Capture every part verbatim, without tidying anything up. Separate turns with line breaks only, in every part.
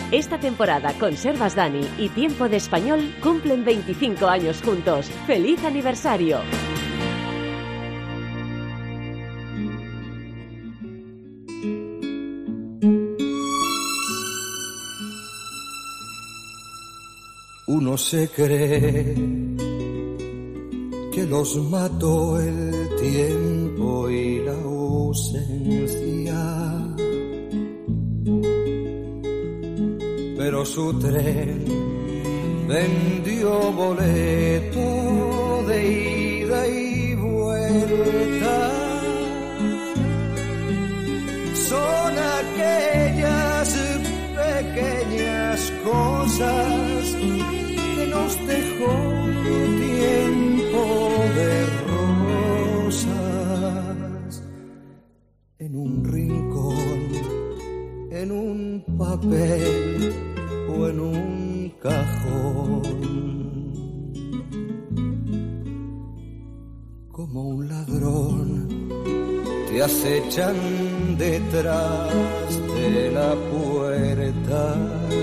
Esta temporada Conservas Dani y Tiempo de Español cumplen veinticinco años juntos. ¡Feliz aniversario!
Uno se cree que los mató el tiempo y la ausencia, pero su tren vendió boleto de ida y vuelta. Son aquellas pequeñas cosas que nos dejó tiempo de rosas, en un rincón, en un papel o en un cajón. Como un ladrón te acechan detrás de la puerta.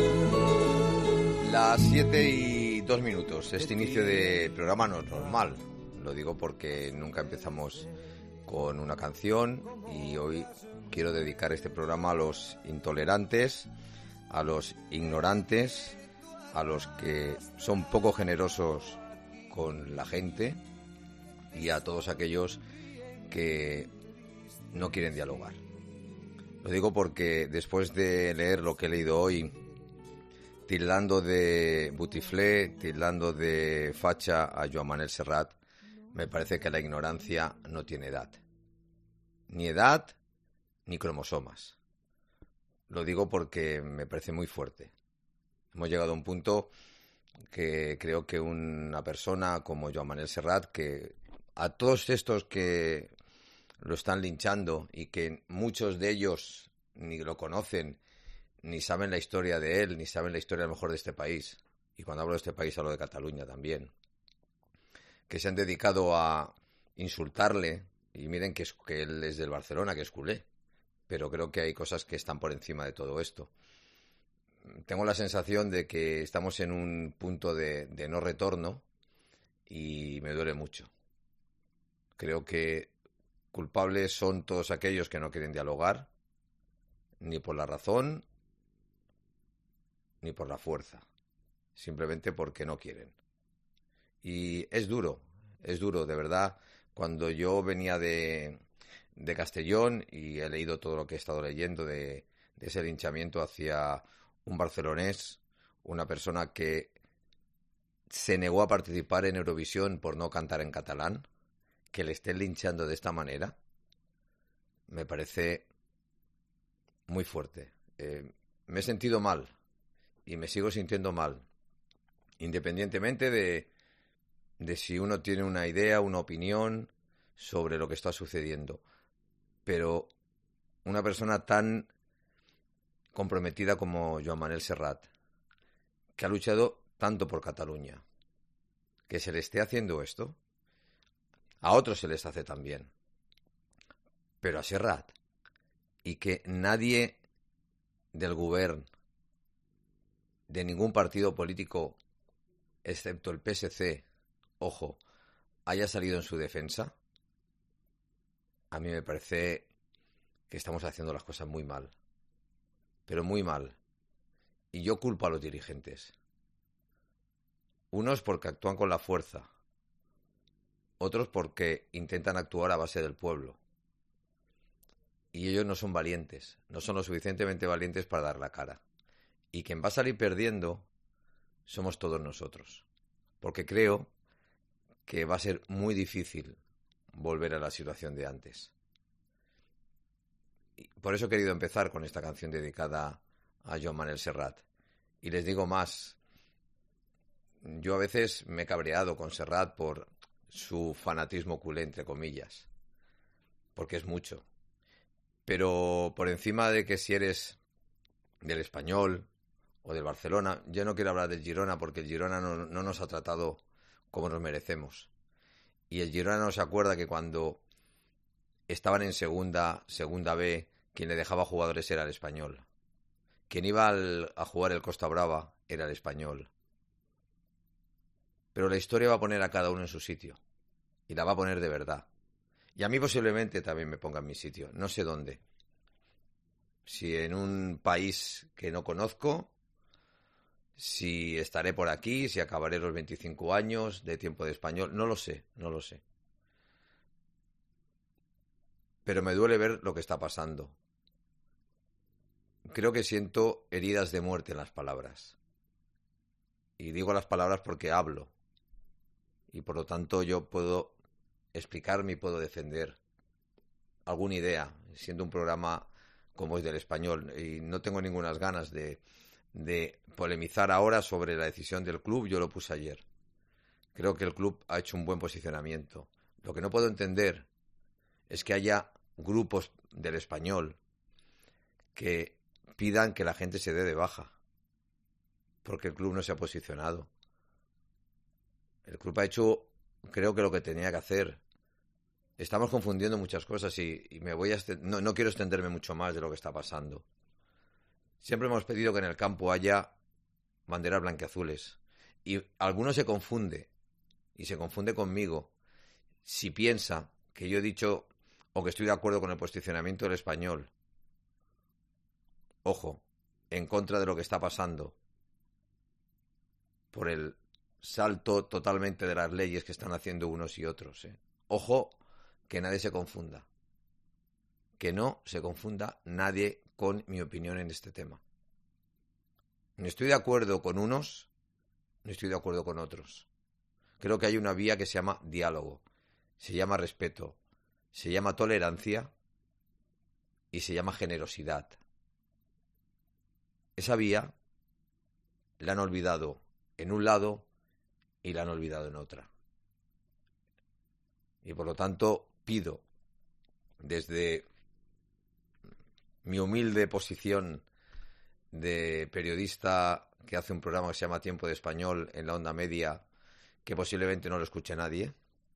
Las siete y dos minutos. Este inicio de programa no es normal. Lo digo porque nunca empezamos con una canción y hoy quiero dedicar este programa a los intolerantes, a los ignorantes, a los que son poco generosos con la gente y a todos aquellos que no quieren dialogar. Lo digo porque después de leer lo que he leído hoy, tildando de butiflé, tildando de facha a Joan Manel Serrat, me parece que la ignorancia no tiene edad. Ni edad, ni cromosomas. Lo digo porque me parece muy fuerte. Hemos llegado a un punto que creo que una persona como Joan Manel Serrat, que a todos estos que lo están linchando y que muchos de ellos ni lo conocen, ni saben la historia de él, ni saben la historia a lo mejor de este país, y cuando hablo de este país hablo de Cataluña también, que se han dedicado a insultarle, y miren que, es, que él es del Barcelona, que es culé, pero creo que hay cosas que están por encima de todo esto. Tengo la sensación de que estamos en un punto de, de no retorno y me duele mucho. Creo que culpables son todos aquellos que no quieren dialogar, ni por la razón, ni por la fuerza, simplemente porque no quieren. Y es duro, es duro, de verdad. Cuando yo venía de, de Castellón y he leído todo lo que he estado leyendo de, de ese linchamiento hacia un barcelonés, una persona que se negó a participar en Eurovisión por no cantar en catalán, que le estén linchando de esta manera, me parece muy fuerte. Eh, me he sentido mal. Y me sigo sintiendo mal, independientemente de, de si uno tiene una idea, una opinión sobre lo que está sucediendo. Pero una persona tan comprometida como Joan Manel Serrat, que ha luchado tanto por Cataluña, que se le esté haciendo esto, a otros se les hace también. Pero a Serrat, y que nadie del govern, de ningún partido político, excepto el P S C, ojo, haya salido en su defensa, a mí me parece que estamos haciendo las cosas muy mal. Pero muy mal. Y yo culpo a los dirigentes. Unos porque actúan con la fuerza. Otros porque intentan actuar a base del pueblo. Y ellos no son valientes. No son lo suficientemente valientes para dar la cara. Y quien va a salir perdiendo somos todos nosotros. Porque creo que va a ser muy difícil volver a la situación de antes. Y por eso he querido empezar con esta canción dedicada a Joan Manel Serrat. Y les digo más. Yo a veces me he cabreado con Serrat por su fanatismo culé, entre comillas. Porque es mucho. Pero por encima de que si eres del Español o del Barcelona, yo no quiero hablar del Girona porque el Girona no, no nos ha tratado como nos merecemos. Y el Girona no se acuerda que cuando estaban en segunda, segunda B, quien le dejaba jugadores era el Español. quien iba al, a jugar el Costa Brava era el Español. Pero la historia va a poner a cada uno en su sitio. Y la va a poner de verdad. Y a mí posiblemente también me ponga en mi sitio. No sé dónde. Si en un país que no conozco, si estaré por aquí, si acabaré los veinticinco años de Tiempo de Español, no lo sé, no lo sé. Pero me duele ver lo que está pasando. Creo que siento heridas de muerte en las palabras. Y digo las palabras porque hablo. Y por lo tanto yo puedo explicarme y puedo defender alguna idea, siendo un programa como es del Español. Y no tengo ninguna ganas de, de polemizar ahora sobre la decisión del club. Yo lo puse ayer. Creo que el club ha hecho un buen posicionamiento. Lo que no puedo entender es que haya grupos del Español que pidan que la gente se dé de baja porque el club no se ha posicionado. El club ha hecho, creo que lo que tenía que hacer. Estamos confundiendo muchas cosas y, y me voy a este, no, no quiero extenderme mucho más de lo que está pasando. Siempre hemos pedido que en el campo haya banderas blanquiazules y alguno se confunde y se confunde conmigo si piensa que yo he dicho o que estoy de acuerdo con el posicionamiento del Español. Ojo, en contra de lo que está pasando por el salto totalmente de las leyes que están haciendo unos y otros. ¿eh? Ojo, que nadie se confunda. Que no se confunda nadie con mi opinión en este tema. No estoy de acuerdo con unos, no estoy de acuerdo con otros. Creo que hay una vía que se llama diálogo, se llama respeto, se llama tolerancia y se llama generosidad. Esa vía la han olvidado en un lado y la han olvidado en otra. Y por lo tanto pido desde mi humilde posición de periodista que hace un programa que se llama Tiempo de Español en la onda media, que posiblemente no lo escuche nadie,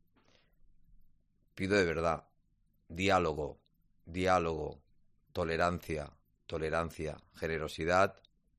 pido de verdad diálogo, diálogo, tolerancia, tolerancia, generosidad,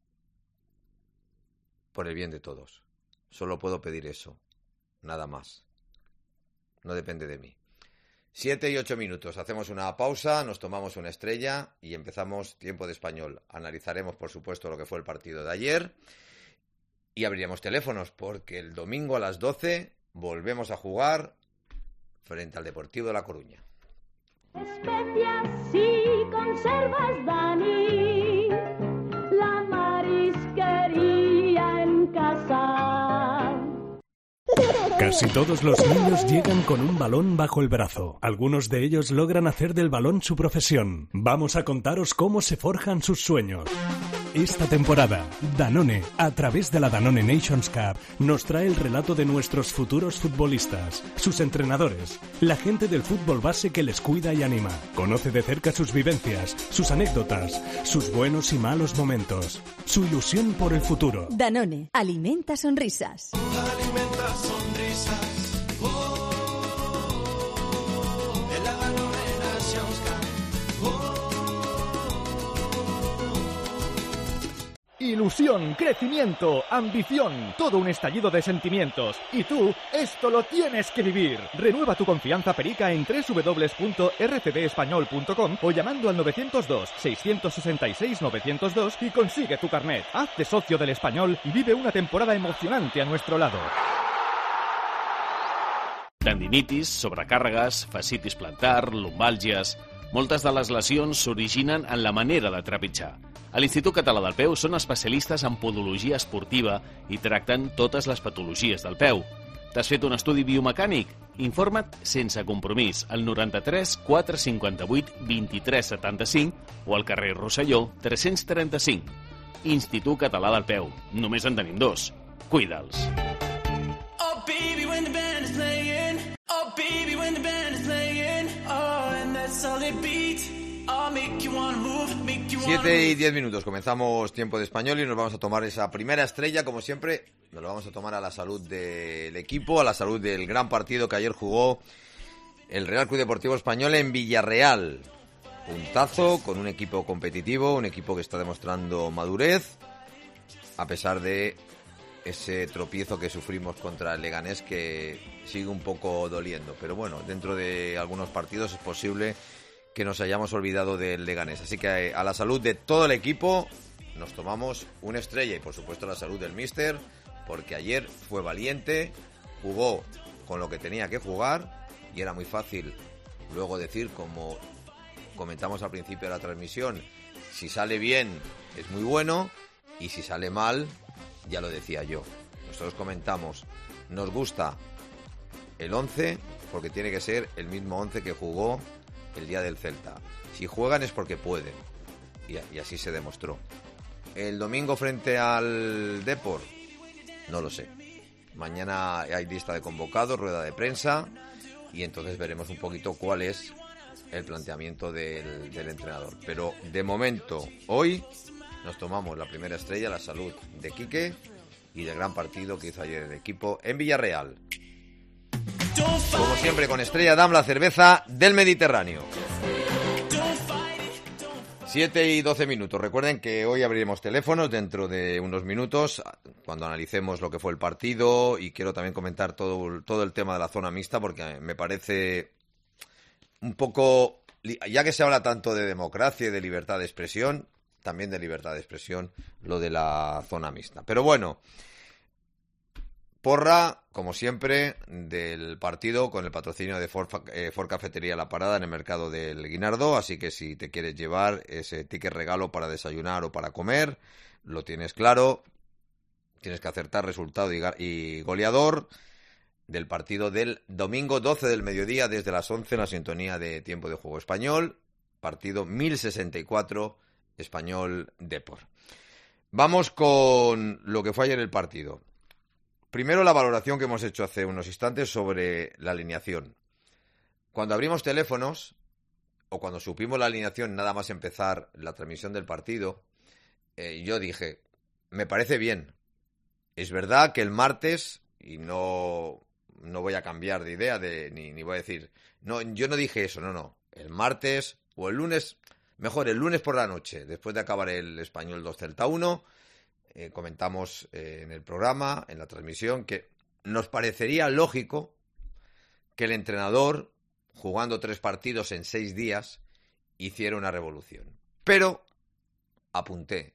por el bien de todos. Solo puedo pedir eso, nada más. No depende de mí. Siete y ocho minutos. Hacemos una pausa, nos tomamos una estrella y empezamos Tiempo de Español. Analizaremos, por supuesto, lo que fue el partido de ayer y abriríamos teléfonos porque el domingo a las doce volvemos a jugar frente al Deportivo de La Coruña.
Especias y conservas, Dani, la marisquería en casa.
Casi todos los niños llegan con un balón bajo el brazo. Algunos de ellos logran hacer del balón su profesión. Vamos a contaros cómo se forjan sus sueños. Esta temporada, Danone, a través de la Danone Nations Cup, nos trae el relato de nuestros futuros futbolistas, sus entrenadores, la gente del fútbol base que les cuida y anima. Conoce de cerca sus vivencias, sus anécdotas, sus buenos y malos momentos, su ilusión por el futuro.
Danone, alimenta sonrisas.
Alimenta sonrisas. Oh, en la Danone Nations Cup. Oh.
Ilusión, crecimiento, ambición, todo un estallido de sentimientos. Y tú, esto lo tienes que vivir. Renueva tu confianza perica en doble u doble u doble u punto r c d español punto com o llamando al nueve cero dos, seis seis seis, nueve cero dos y consigue tu carnet. Hazte socio del Español y vive una temporada emocionante a nuestro lado.
Tendinitis, sobrecàrregues, fascitis plantar, lumbàlgies... Moltes de les lesions s'originen en la manera de trepitjar. A l'Institut Català del Peu són especialistes en podologia esportiva i tracten totes les patologies del peu. T'has fet un estudi biomecànic? Informa't sense compromís al noranta-tres quatre cinquanta-vuit vint-i-tres setanta-cinc o al carrer Rosselló tres-cents trenta-cinc. Institut Català del Peu. Només en tenim dos. Cuida'ls.
Oh baby when the band is playing. Oh baby when the band is playing. Oh and that solid beat. Oh make you wanna move, make you wanna
Siete y diez minutos. Comenzamos Tiempo de Español y nos vamos a tomar esa primera estrella, como siempre. Nos lo vamos a tomar a la salud del equipo, a la salud del gran partido que ayer jugó el Real Club Deportivo Español en Villarreal. puntazo, con un equipo competitivo, un equipo que está demostrando madurez, a pesar de ese tropiezo que sufrimos contra el Leganés, que sigue un poco doliendo. Pero bueno, dentro de algunos partidos es posible que nos hayamos olvidado del Leganés. Así que a la salud de todo el equipo nos tomamos una estrella, y por supuesto a la salud del míster, porque ayer fue valiente, jugó con lo que tenía que jugar, y era muy fácil luego decir, como comentamos al principio de la transmisión, si sale bien es muy bueno, y si sale mal, ya lo decía yo. Nosotros comentamos, nos gusta el once porque tiene que ser el mismo once que jugó el día del Celta. Si juegan es porque pueden, y, y así se demostró. El domingo frente al Depor, no lo sé. Mañana hay lista de convocados, rueda de prensa, y entonces veremos un poquito cuál es el planteamiento del, del entrenador. Pero de momento, hoy nos tomamos la primera estrella, la salud de Quique y del gran partido que hizo ayer el equipo en Villarreal. Como siempre, con Estrella Damm, la cerveza del Mediterráneo. siete y doce minutos. Recuerden que hoy abriremos teléfonos dentro de unos minutos, cuando analicemos lo que fue el partido, y quiero también comentar todo, todo el tema de la zona mixta, porque me parece un poco, ya que se habla tanto de democracia y de libertad de expresión, también de libertad de expresión lo de la zona mixta. Pero bueno, porra, como siempre, del partido con el patrocinio de Ford, eh, Ford Cafetería La Parada en el mercado del Guinardó. Así que si te quieres llevar ese ticket regalo para desayunar o para comer, lo tienes claro. Tienes que acertar resultado y, y goleador del partido del domingo doce del mediodía, desde las once, en la sintonía de Tiempo de Juego Español. Partido mil sesenta y cuatro, Español Depor. Vamos con lo que fue ayer el partido. Primero, la valoración que hemos hecho hace unos instantes sobre la alineación. Cuando abrimos teléfonos, o cuando supimos la alineación nada más empezar la transmisión del partido, eh, yo dije, me parece bien. Es verdad que el martes, y no, no voy a cambiar de idea, de, ni, ni voy a decir, no, yo no dije eso, no, no. El martes o el lunes, mejor el lunes por la noche, después de acabar el Español dos Celta uno, Eh, comentamos eh, en el programa, en la transmisión, que nos parecería lógico que el entrenador, jugando tres partidos en seis días, hiciera una revolución. Pero, apunté,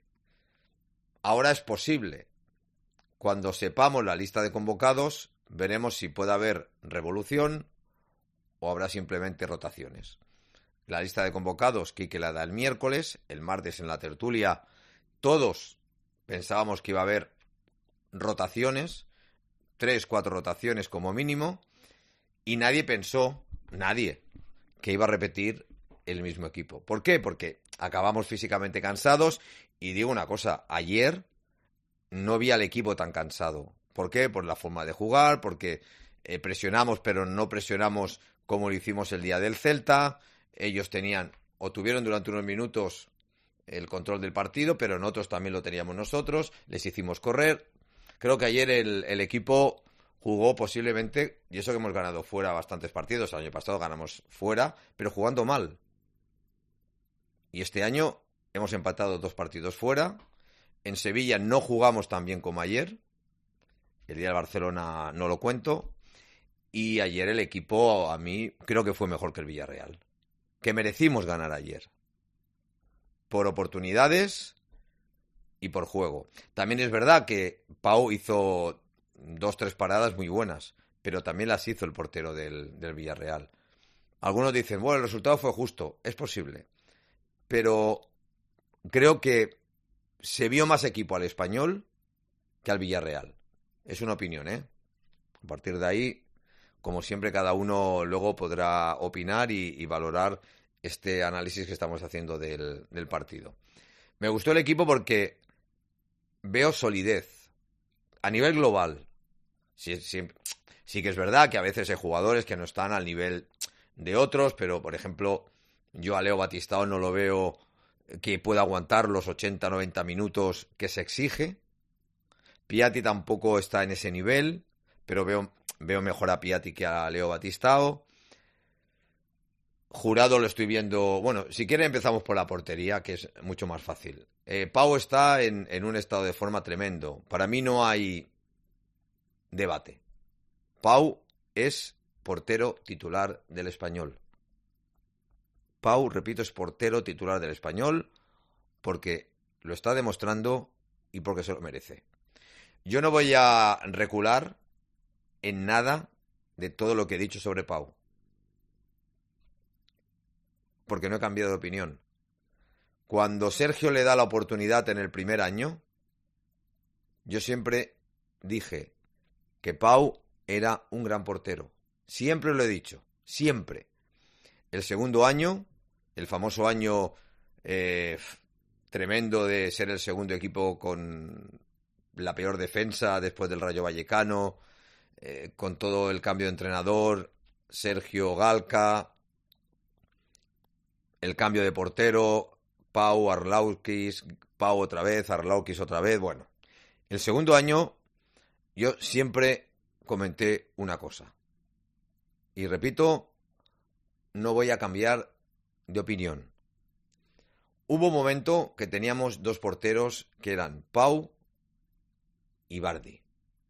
ahora es posible. Cuando sepamos la lista de convocados, veremos si puede haber revolución o habrá simplemente rotaciones. La lista de convocados, Quique la da el miércoles, el martes en la tertulia, todos pensábamos que iba a haber rotaciones, tres, cuatro rotaciones como mínimo, y nadie pensó, nadie, que iba a repetir el mismo equipo. ¿Por qué? Porque acabamos físicamente cansados, y digo una cosa, ayer no vi al equipo tan cansado. ¿Por qué? Por la forma de jugar, porque eh, presionamos, pero no presionamos como lo hicimos el día del Celta. Ellos tenían, o tuvieron durante unos minutos, el control del partido, pero en otros también lo teníamos nosotros, les hicimos correr. Creo que ayer el, el equipo jugó posiblemente, y eso que hemos ganado fuera bastantes partidos, el año pasado ganamos fuera, pero jugando mal. Y este año hemos empatado dos partidos fuera. En Sevilla no jugamos tan bien como ayer, el día del Barcelona no lo cuento, y ayer el equipo a mí creo que fue mejor que el Villarreal, que merecimos ganar ayer. Por oportunidades y por juego. También es verdad que Pau hizo dos, tres paradas muy buenas, pero también las hizo el portero del, del Villarreal. Algunos dicen, bueno, el resultado fue justo. Es posible. Pero creo que se vio más equipo al Español que al Villarreal. Es una opinión, ¿eh? A partir de ahí, como siempre, cada uno luego podrá opinar y, y valorar este análisis que estamos haciendo del, del partido. Me gustó el equipo porque veo solidez a nivel global. Sí, sí, sí que es verdad que a veces hay jugadores que no están al nivel de otros, pero por ejemplo, yo a Leo Batistao no lo veo que pueda aguantar los ochenta noventa minutos que se exige. Piatti tampoco está en ese nivel, pero veo, veo mejor a Piatti que a Leo Batistao. Jurado lo estoy viendo... Bueno, si quieren empezamos por la portería, que es mucho más fácil. Eh, Pau está en, en un estado de forma tremendo. Para mí no hay debate. Pau es portero titular del Español. Pau, repito, es portero titular del Español porque lo está demostrando y porque se lo merece. Yo no voy a recular en nada de todo lo que he dicho sobre Pau, porque no he cambiado de opinión. Cuando Sergio le da la oportunidad en el primer año, yo siempre dije que Pau era un gran portero. Siempre lo he dicho, siempre. El segundo año, el famoso año eh, tremendo de ser el segundo equipo con la peor defensa después del Rayo Vallecano, eh, con todo el cambio de entrenador, Sergio Galca, el cambio de portero, Pau, Arlaukis, Pau otra vez, Arlaukis otra vez. Bueno, el segundo año yo siempre comenté una cosa. Y repito, no voy a cambiar de opinión. Hubo un momento que teníamos dos porteros que eran Pau y Bardi.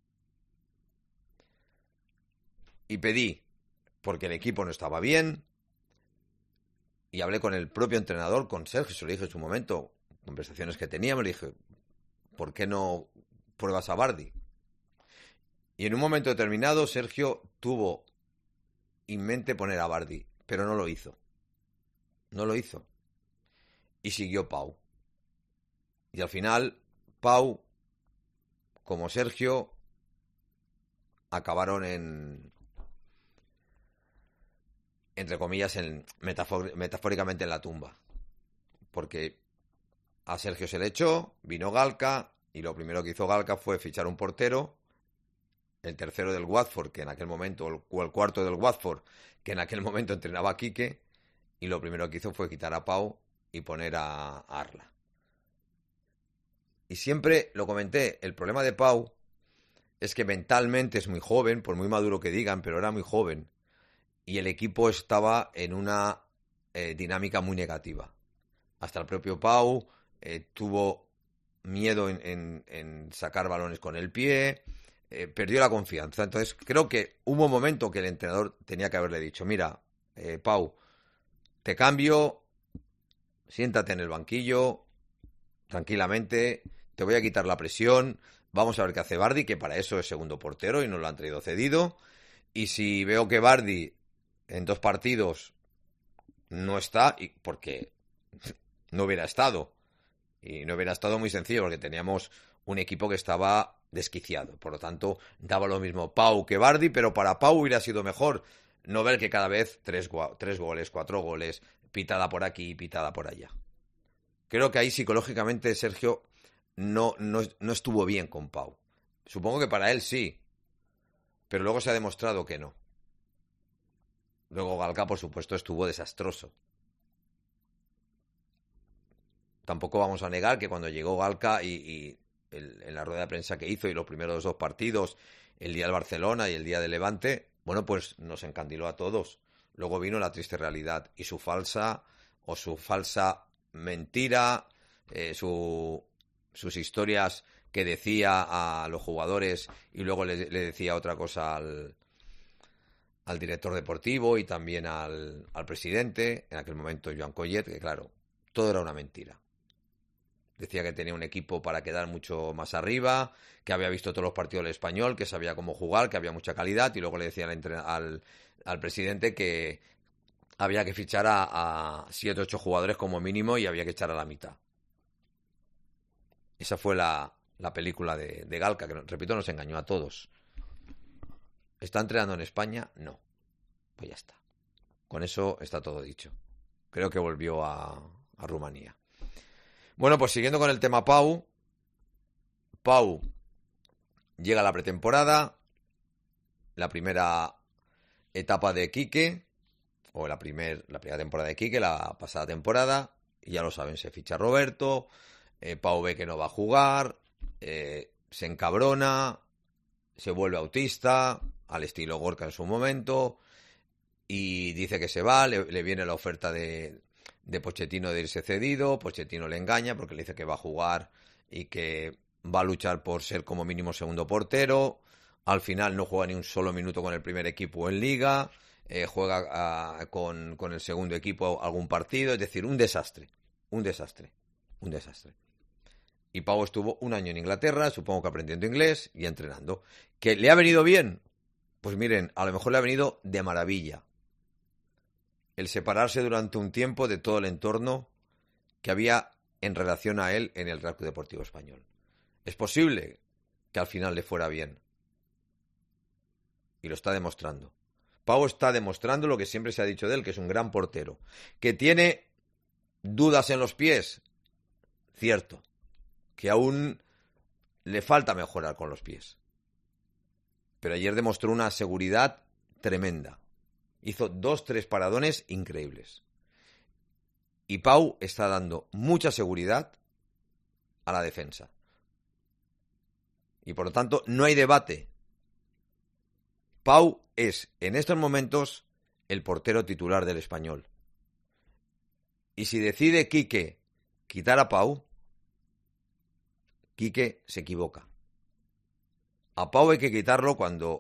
Y pedí, porque el equipo no estaba bien, y hablé con el propio entrenador, con Sergio, se lo dije en su momento, conversaciones que teníamos, le dije, ¿por qué no pruebas a Bardi? Y en un momento determinado Sergio tuvo en mente poner a Bardi, pero no lo hizo. No lo hizo. Y siguió Pau. Y al final, Pau, como Sergio, acabaron en, entre comillas, en, metafor- metafóricamente en la tumba. Porque a Sergio se le echó, vino Galca, y lo primero que hizo Galca fue fichar un portero, el tercero del Watford, que en aquel momento, o el cuarto del Watford, que en aquel momento entrenaba a Quique, y lo primero que hizo fue quitar a Pau y poner a, a Arla. Y siempre lo comenté, el problema de Pau es que mentalmente es muy joven, por muy maduro que digan, pero era muy joven, y el equipo estaba en una eh, dinámica muy negativa. Hasta el propio Pau eh, tuvo miedo en, en, en sacar balones con el pie, eh, perdió la confianza. Entonces creo que hubo un momento que el entrenador tenía que haberle dicho, mira, eh, Pau, te cambio, siéntate en el banquillo, tranquilamente, te voy a quitar la presión, vamos a ver qué hace Bardi, que para eso es segundo portero y nos lo han traído cedido, y si veo que Bardi en dos partidos no está, y porque no hubiera estado, y no hubiera estado muy sencillo, porque teníamos un equipo que estaba desquiciado, por lo tanto, daba lo mismo Pau que Bardi, pero para Pau hubiera sido mejor no ver que cada vez tres, tres goles, cuatro goles, pitada por aquí, pitada por allá. Creo que ahí psicológicamente Sergio no, no, no estuvo bien con Pau. Supongo que para él sí, pero luego se ha demostrado que no. Luego Galca, por supuesto, estuvo desastroso. Tampoco vamos a negar que cuando llegó Galca y, y el, en la rueda de prensa que hizo y los primeros dos partidos, el día del Barcelona y el día del Levante, bueno, pues nos encandiló a todos. Luego vino la triste realidad y su falsa o su falsa mentira, eh, su, sus historias que decía a los jugadores y luego le, le decía otra cosa al, al director deportivo y también al, al presidente, en aquel momento Joan Collet, que claro, todo era una mentira. Decía que tenía un equipo para quedar mucho más arriba, que había visto todos los partidos del Español, que sabía cómo jugar, que había mucha calidad, y luego le decía al, al, al presidente que había que fichar a, a siete o ocho jugadores como mínimo y había que echar a la mitad. Esa fue la, la película de, de Galca, que, repito, nos engañó a todos. ¿Está entrenando en España? No. Pues ya está. Con eso está todo dicho. Creo que volvió a, a Rumanía. Bueno, pues siguiendo con el tema Pau. Pau llega a la pretemporada. La primera etapa de Quique, o la, primer, la primera temporada de Quique, la pasada temporada. Y ya lo saben, se ficha Roberto. Eh, Pau ve que no va a jugar. Eh, se encabrona. Se vuelve autista, al estilo Gorka en su momento. y dice que se va, le, le viene la oferta de, de Pochettino de irse cedido, Pochettino le engaña porque le dice que va a jugar y que va a luchar por ser como mínimo segundo portero, al final no juega ni un solo minuto con el primer equipo en Liga, eh, juega uh, con, con el segundo equipo algún partido, es decir, un desastre, un desastre, un desastre. Y Pau estuvo un año en Inglaterra, supongo que aprendiendo inglés y entrenando. ¿Que le ha venido bien? Pues miren, a lo mejor le ha venido de maravilla el separarse durante un tiempo de todo el entorno que había en relación a él en el Real Club Deportivo Español. Es posible que al final le fuera bien. Y lo está demostrando. Pau está demostrando lo que siempre se ha dicho de él, que es un gran portero. ¿Que tiene dudas en los pies? Cierto. Que aún le falta mejorar con los pies. Pero ayer demostró una seguridad tremenda. Hizo dos, tres paradones increíbles. Y Pau está dando mucha seguridad a la defensa. Y por lo tanto, no hay debate. Pau es, en estos momentos, el portero titular del Español. Y si decide Quique quitar a Pau, Quique se equivoca. A Pau hay que quitarlo cuando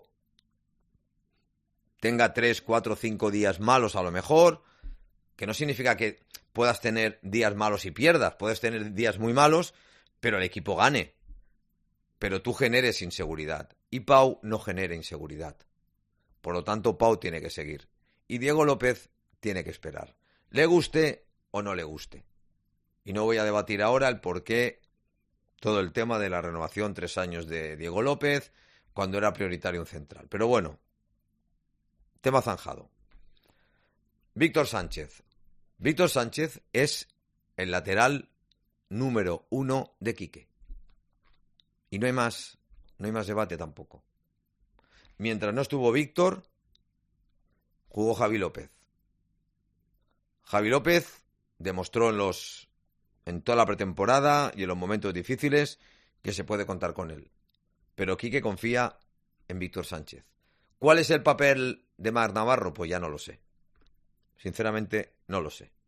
tenga tres, cuatro, cinco días malos a lo mejor, que no significa que puedas tener días malos y pierdas, puedes tener días muy malos, pero el equipo gane. Pero tú generes inseguridad. Y Pau no genera inseguridad. Por lo tanto, Pau tiene que seguir. Y Diego López tiene que esperar. Le guste o no le guste. Y no voy a debatir ahora el por qué todo el tema de la renovación tres años de Diego López, cuando era prioritario un central. Pero bueno, tema zanjado. Víctor Sánchez. Víctor Sánchez es el lateral número uno de Quique. Y no hay más, no hay más debate tampoco. Mientras no estuvo Víctor, jugó Javi López. Javi López demostró en los en toda la pretemporada y en los momentos difíciles que se puede contar con él. Pero Quique confía en Víctor Sánchez. ¿Cuál es el papel de Marc Navarro? Pues ya no lo sé. Sinceramente, no lo sé.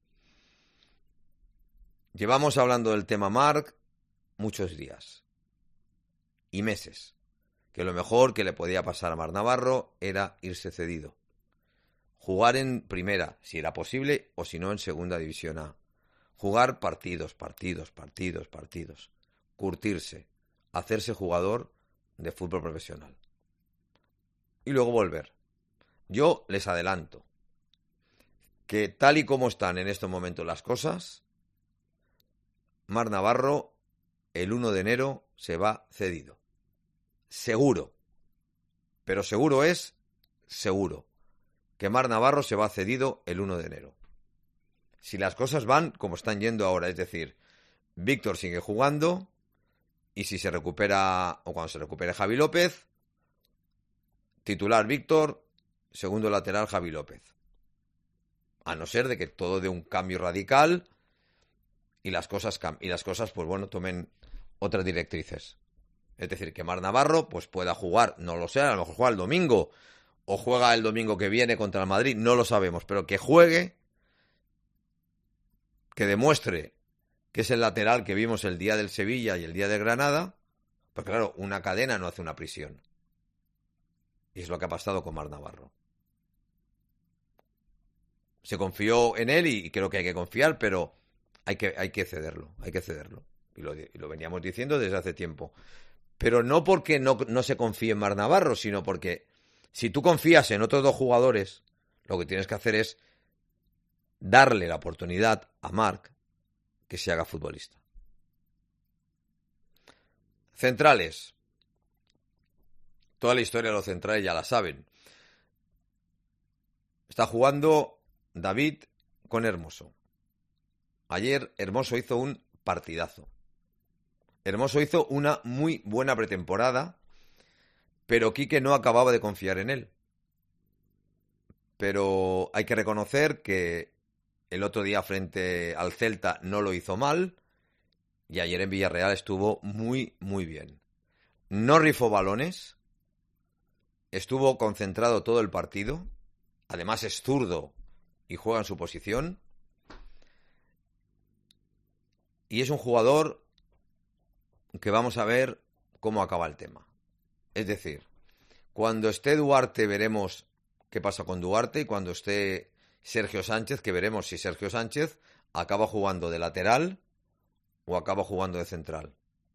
Llevamos hablando del tema Marc muchos días y meses. Que lo mejor que le podía pasar a Marc Navarro era irse cedido. Jugar en primera, si era posible, o si no, en segunda división A. Jugar partidos, partidos, partidos, partidos. Curtirse. Hacerse jugador de fútbol profesional. Y luego volver. Yo les adelanto que tal y como están en estos momentos las cosas, Marc Navarro el uno de enero se va cedido. Seguro. Pero seguro es seguro que Marc Navarro se va cedido el uno de enero. Si las cosas van como están yendo ahora, es decir, Víctor sigue jugando y si se recupera, o cuando se recupere Javi López, titular Víctor, segundo lateral Javi López. A no ser de que todo dé un cambio radical y las cosas, y las cosas pues bueno, tomen otras directrices. Es decir, que Marc Navarro pues pueda jugar, no lo sé, a lo mejor juega el domingo o juega el domingo que viene contra el Madrid, no lo sabemos, pero que juegue, que demuestre que es el lateral que vimos el día del Sevilla y el día de Granada, porque claro, una cadena no hace una prisión. Y es lo que ha pasado con Marc Navarro. Se confió en él y creo que hay que confiar, pero hay que, hay que cederlo, hay que cederlo. Y lo, y lo veníamos diciendo desde hace tiempo. Pero no porque no, no se confíe en Marc Navarro, sino porque si tú confías en otros dos jugadores, lo que tienes que hacer es darle la oportunidad a Marc que se haga futbolista. Centrales. Toda la historia de los centrales ya la saben. Está jugando David con Hermoso. Ayer Hermoso hizo un partidazo. Hermoso hizo una muy buena pretemporada, pero Quique no acababa de confiar en él. Pero hay que reconocer que el otro día frente al Celta no lo hizo mal y ayer en Villarreal estuvo muy, muy bien. No rifó balones, estuvo concentrado todo el partido además es zurdo y juega en su posición. Y es un jugador que vamos a ver cómo acaba el tema. Es decir, cuando esté Duarte veremos qué pasa con Duarte, y cuando esté Sergio Sánchez, que veremos si Sergio Sánchez acaba jugando de lateral o acaba jugando de central.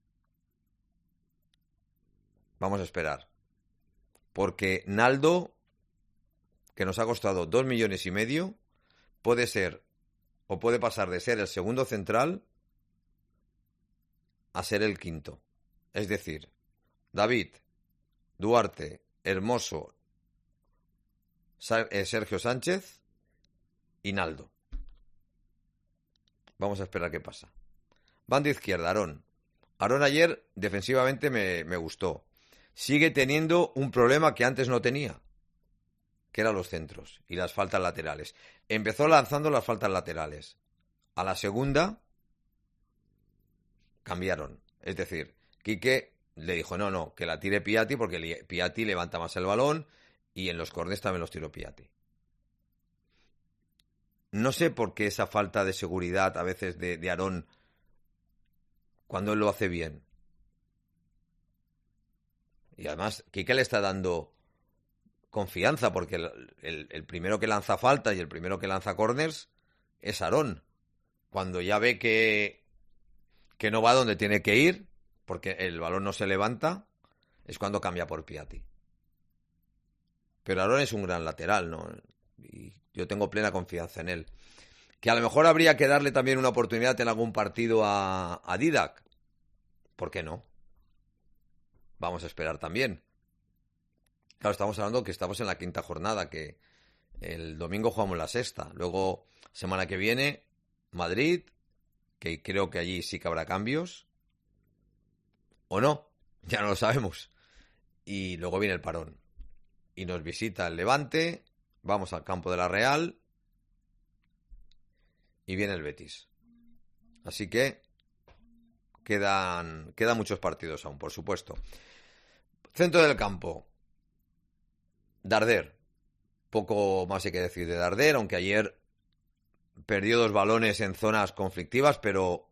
Vamos a esperar. Porque Naldo, que nos ha costado dos millones y medio, puede ser o puede pasar de ser el segundo central a ser el quinto. Es decir, David, Duarte, Hermoso, Sergio Sánchez y Naldo. Vamos a esperar qué pasa. Banda izquierda, Aarón. Aarón ayer defensivamente me, me gustó. Sigue teniendo un problema que antes no tenía, que eran los centros y las faltas laterales. Empezó lanzando las faltas laterales. A la segunda cambiaron. Es decir, Quique le dijo, no, no, que la tire Piatti porque Piatti levanta más el balón y en los córneres también los tiró Piatti. No sé por qué esa falta de seguridad a veces de, de Aarón cuando él lo hace bien. Y además, Quique le está dando confianza porque el, el, el primero que lanza faltas y el primero que lanza córners es Aarón. Cuando ya ve que, que no va donde tiene que ir, porque el balón no se levanta, es cuando cambia por Piatti. Pero Aarón es un gran lateral, ¿no? Y yo tengo plena confianza en él. Que a lo mejor habría que darle también una oportunidad en algún partido a, a Didac. ¿Por qué no? Vamos a esperar también. Claro, estamos hablando que estamos en la quinta jornada, que el domingo jugamos la sexta. Luego, semana que viene, Madrid, que creo que allí sí que habrá cambios. O no, ya no lo sabemos. Y luego viene el parón. Y nos visita el Levante, vamos al campo de la Real y viene el Betis. Así que quedan, quedan muchos partidos aún, por supuesto. Centro del campo. Darder. Poco más hay que decir de Darder, aunque ayer perdió dos balones en zonas conflictivas, pero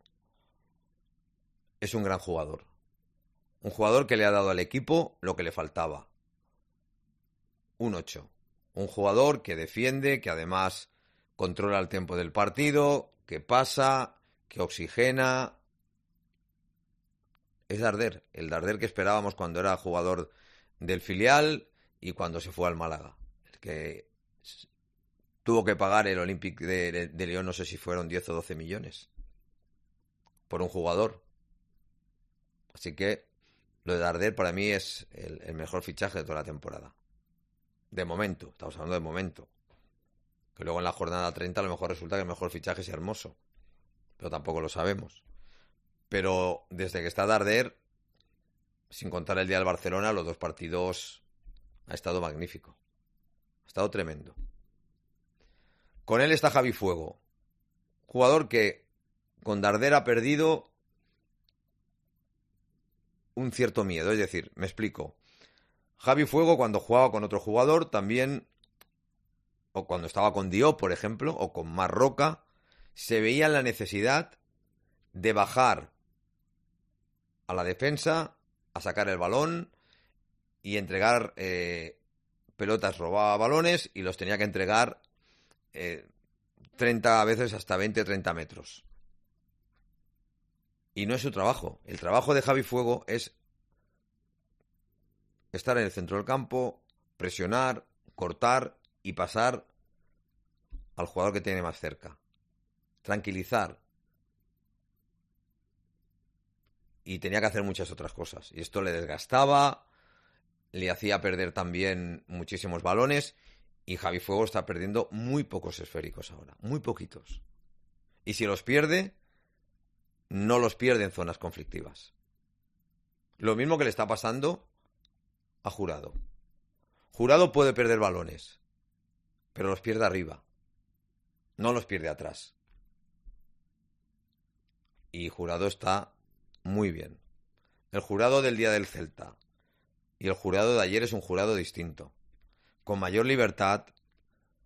es un gran jugador. Un jugador que le ha dado al equipo lo que le faltaba. Un ocho. Un jugador que defiende, que además controla el tiempo del partido, que pasa, que oxigena. Es Darder, el Darder que esperábamos cuando era jugador del filial y cuando se fue al Málaga. El que tuvo que pagar el Olympique de, de, de León, no sé si fueron diez o doce millones por un jugador. Así que lo de Darder para mí es el, el mejor fichaje de toda la temporada. De momento, estamos hablando de momento. Que luego en la jornada treinta a lo mejor resulta que el mejor fichaje es Hermoso. Pero tampoco lo sabemos. Pero desde que está Darder, sin contar el día del Barcelona, los dos partidos ha estado magnífico. Ha estado tremendo. Con él está Javi Fuego. Jugador que con Darder ha perdido un cierto miedo. Es decir, me explico. Javi Fuego, cuando jugaba con otro jugador, también, o cuando estaba con Diop, por ejemplo, o con Marroca, se veía la necesidad de bajar a la defensa, a sacar el balón y entregar eh, pelotas, robaba balones y los tenía que entregar eh, treinta veces hasta veinte o treinta metros. Y no es su trabajo. El trabajo de Javi Fuego es estar en el centro del campo, presionar, cortar y pasar al jugador que tiene más cerca. Tranquilizar. Y tenía que hacer muchas otras cosas. Y esto le desgastaba, le hacía perder también muchísimos balones. Y Javi Fuego está perdiendo muy pocos esféricos ahora. Muy poquitos. Y si los pierde, no los pierde en zonas conflictivas. Lo mismo que le está pasando a Jurado. Jurado puede perder balones, pero los pierde arriba. No los pierde atrás. Y Jurado está muy bien. El Jurado del día del Celta y el Jurado de ayer es un Jurado distinto. Con mayor libertad,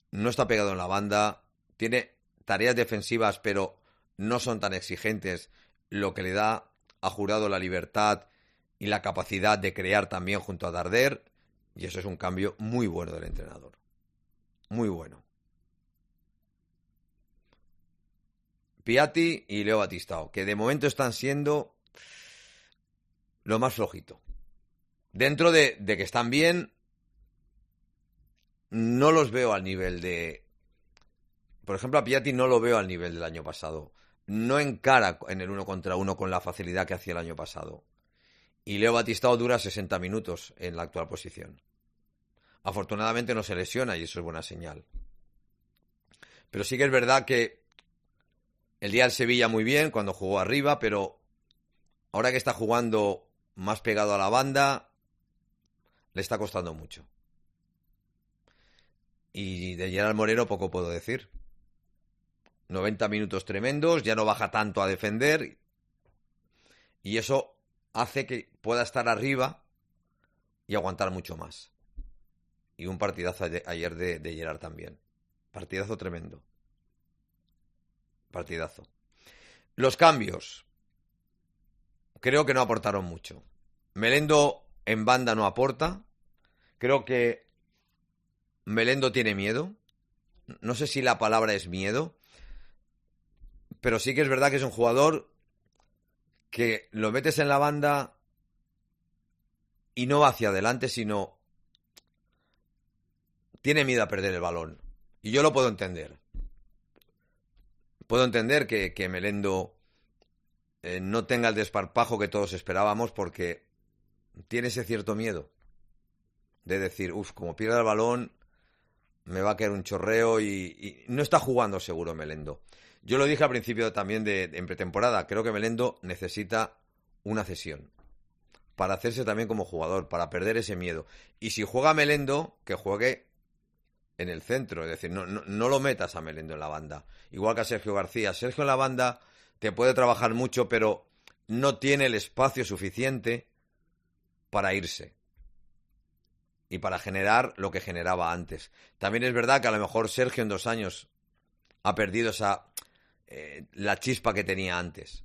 no está pegado en la banda, tiene tareas defensivas, pero no son tan exigentes, lo que le da a Jurado la libertad y la capacidad de crear también junto a Darder, y eso es un cambio muy bueno del entrenador. Muy bueno. Piatti y Leo Batistao, que de momento están siendo lo más flojito. Dentro de, de que están bien, no los veo al nivel de... Por ejemplo, a Piatti no lo veo al nivel del año pasado. No encara en el uno contra uno con la facilidad que hacía el año pasado. Y Leo Batistao dura sesenta minutos en la actual posición. Afortunadamente no se lesiona y eso es buena señal. Pero sí que es verdad que el día del Sevilla muy bien cuando jugó arriba, pero ahora que está jugando más pegado a la banda, le está costando mucho. Y de Gerard Moreno poco puedo decir. noventa minutos tremendos, ya no baja tanto a defender y eso hace que pueda estar arriba y aguantar mucho más. Y un partidazo ayer de, de Gerard también. Partidazo tremendo. Partidazo. Los cambios. Creo que no aportaron mucho. Melendo en banda no aporta. Creo que Melendo tiene miedo. No sé si la palabra es miedo. Pero sí que es verdad que es un jugador que lo metes en la banda y no va hacia adelante, sino tiene miedo a perder el balón. Y yo lo puedo entender. Puedo entender que, que Melendo eh, no tenga el desparpajo que todos esperábamos porque tiene ese cierto miedo de decir, uff, como pierda el balón me va a caer un chorreo y, y no está jugando seguro Melendo. Yo lo dije al principio también de, de en pretemporada, creo que Melendo necesita una cesión para hacerse también como jugador, para perder ese miedo. Y si juega Melendo, que juegue en el centro, es decir, no, no, no lo metas a Melendo en la banda. Igual que a Sergio García. Sergio en la banda te puede trabajar mucho, pero no tiene el espacio suficiente para irse y para generar lo que generaba antes. También es verdad que a lo mejor Sergio en dos años ha perdido esa eh, la chispa que tenía antes.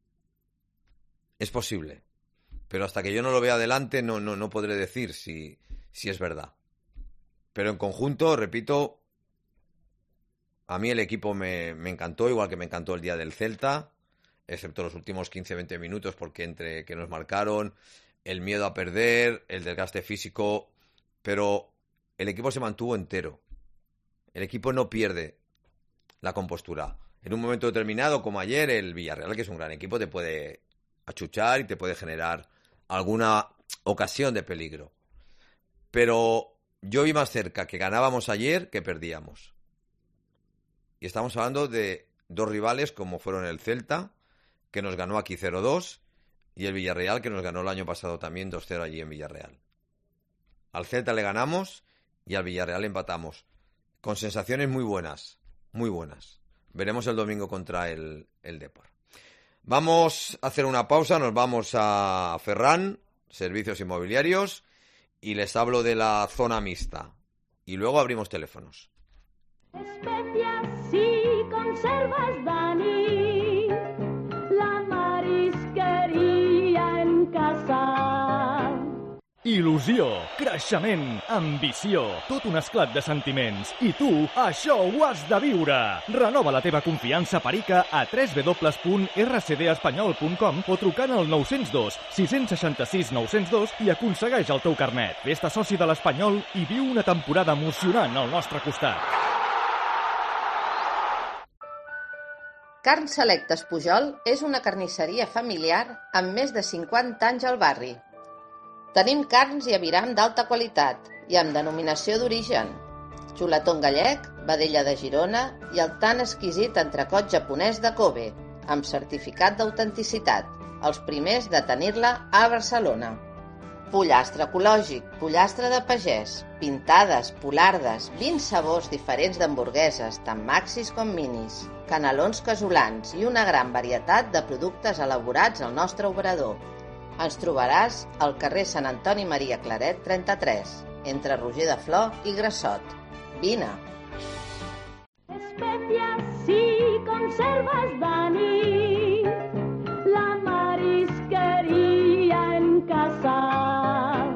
Es posible, pero hasta que yo no lo vea adelante no, no, no podré decir si, si es verdad. Pero en conjunto, repito, a mí el equipo me, me encantó, igual que me encantó el día del Celta, excepto los últimos quince a veinte minutos, porque entre que nos marcaron, el miedo a perder, el desgaste físico, pero el equipo se mantuvo entero. El equipo no pierde la compostura. En un momento determinado, como ayer, el Villarreal, que es un gran equipo, te puede achuchar y te puede generar alguna ocasión de peligro. Pero yo vi más cerca que ganábamos ayer que perdíamos. Y estamos hablando de dos rivales como fueron el Celta, que nos ganó aquí cero dos, y el Villarreal, que nos ganó el año pasado también dos cero allí en Villarreal. Al Celta le ganamos y al Villarreal empatamos. Con sensaciones muy buenas, muy buenas. Veremos el domingo contra el, el Depor. Vamos a hacer una pausa, nos vamos a Ferran, Servicios Inmobiliarios, y les hablo de la zona mixta. Y luego abrimos teléfonos.
Especias y conservas, Dani, la marisqueria en casa.
Il·lusió, creixement, ambició, tot un esclat de sentiments. I tu, això ho has de viure! Renova la teva confiança perica a w w w punt r c d espanyol punt com o trucant al nou zero dos, sis sis sis, nou zero dos i aconsegueix el teu carnet. Fes-te soci de l'Espanyol i viu una temporada emocionant al nostre costat.
Carn Selectes Pujol és una carnisseria familiar amb més de cinquanta anys al barri. Tenim carns i aviram d'alta qualitat i amb denominació d'origen. Xuletón gallec, vedella de Girona i el tan exquisit entrecot japonès de Kobe, amb certificat d'autenticitat, els primers de tenir-la a Barcelona. Pollastre ecològic, pollastre de pagès, pintades, polardes, vint sabors diferents d'hamburgueses, tant maxis com minis, canelons casolans i una gran varietat de productes elaborats al nostre obrador. Ens trobaràs al carrer Sant Antoni Maria Claret trenta-tres, entre Roger de Flor i Grassot. Vine!
Especias y conservas, Dani, la marisquería en casa.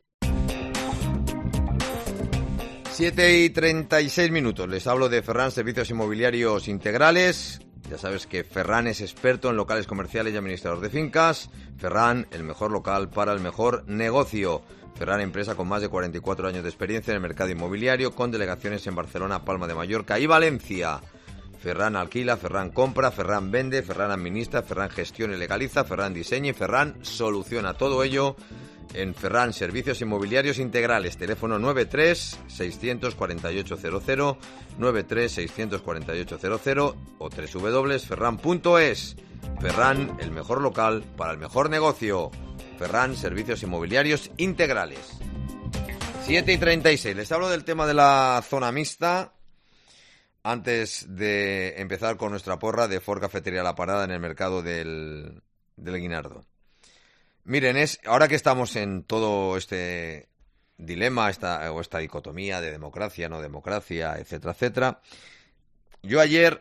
siete y treinta y seis minutos. Les hablo de Ferran Servicios Inmobiliarios Integrales. Ya sabes que Ferran es experto en locales comerciales y administrador de fincas. Ferran, el mejor local para el mejor negocio. Ferran, empresa con más de cuarenta y cuatro años de experiencia en el mercado inmobiliario, con delegaciones en Barcelona, Palma de Mallorca y Valencia. Ferran alquila, Ferran compra, Ferran vende, Ferran administra, Ferran gestiona y legaliza, Ferran diseña y Ferran soluciona todo ello en Ferran Servicios Inmobiliarios Integrales. Teléfono nueve tres seis cuatro ocho cero cero, nueve tres seis cuatro ocho cero cero o doble u doble u doble u punto ferran punto es. Ferran, el mejor local para el mejor negocio. Ferran Servicios Inmobiliarios Integrales. siete y treinta y seis. Les hablo del tema de la zona mixta antes de empezar con nuestra porra de Ford Cafetería La Parada en el mercado del, del Guinardó. Miren, es ahora que estamos en todo este dilema esta, o esta dicotomía de democracia, no democracia, etcétera, etcétera. Yo ayer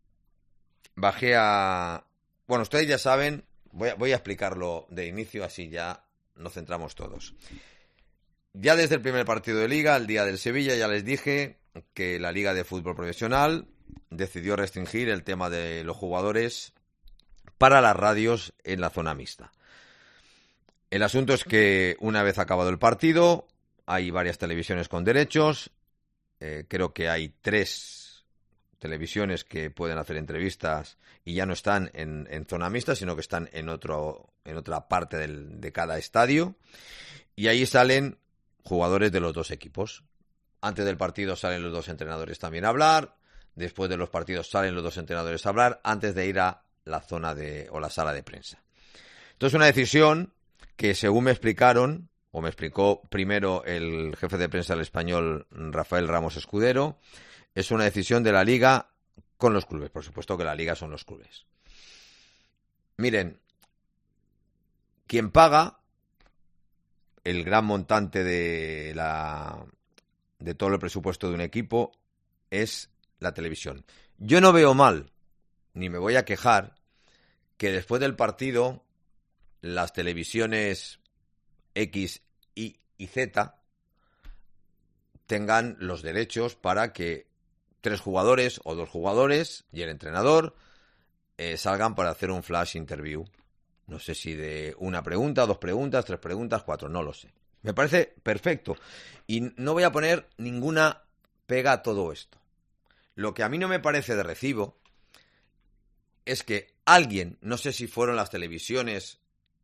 bajé a... Bueno, ustedes ya saben, voy a, voy a explicarlo de inicio, así ya nos centramos todos. Ya desde el primer partido de Liga, el día del Sevilla, ya les dije que la Liga de Fútbol Profesional decidió restringir el tema de los jugadores para las radios en la zona mixta. El asunto es que una vez acabado el partido, hay varias televisiones con derechos, eh, creo que hay tres televisiones que pueden hacer entrevistas y ya no están en, en zona mixta, sino que están en otro en otra parte del, de cada estadio, y ahí salen jugadores de los dos equipos. Antes del partido salen los dos entrenadores también a hablar, después de los partidos salen los dos entrenadores a hablar, antes de ir a la zona de o la sala de prensa. Entonces, una decisión que, según me explicaron, o me explicó primero el jefe de prensa del Español, Rafael Ramos Escudero, es una decisión de la Liga con los clubes. Por supuesto que la Liga son los clubes. Miren, quien paga el gran montante de la de todo el presupuesto de un equipo es la televisión. Yo no veo mal, ni me voy a quejar, que después del partido las televisiones X, Y y Z tengan los derechos para que tres jugadores o dos jugadores y el entrenador eh, salgan para hacer un flash interview. No sé si de una pregunta, dos preguntas, tres preguntas, cuatro, no lo sé. Me parece perfecto. Y no voy a poner ninguna pega a todo esto. Lo que a mí no me parece de recibo es que alguien, no sé si fueron las televisiones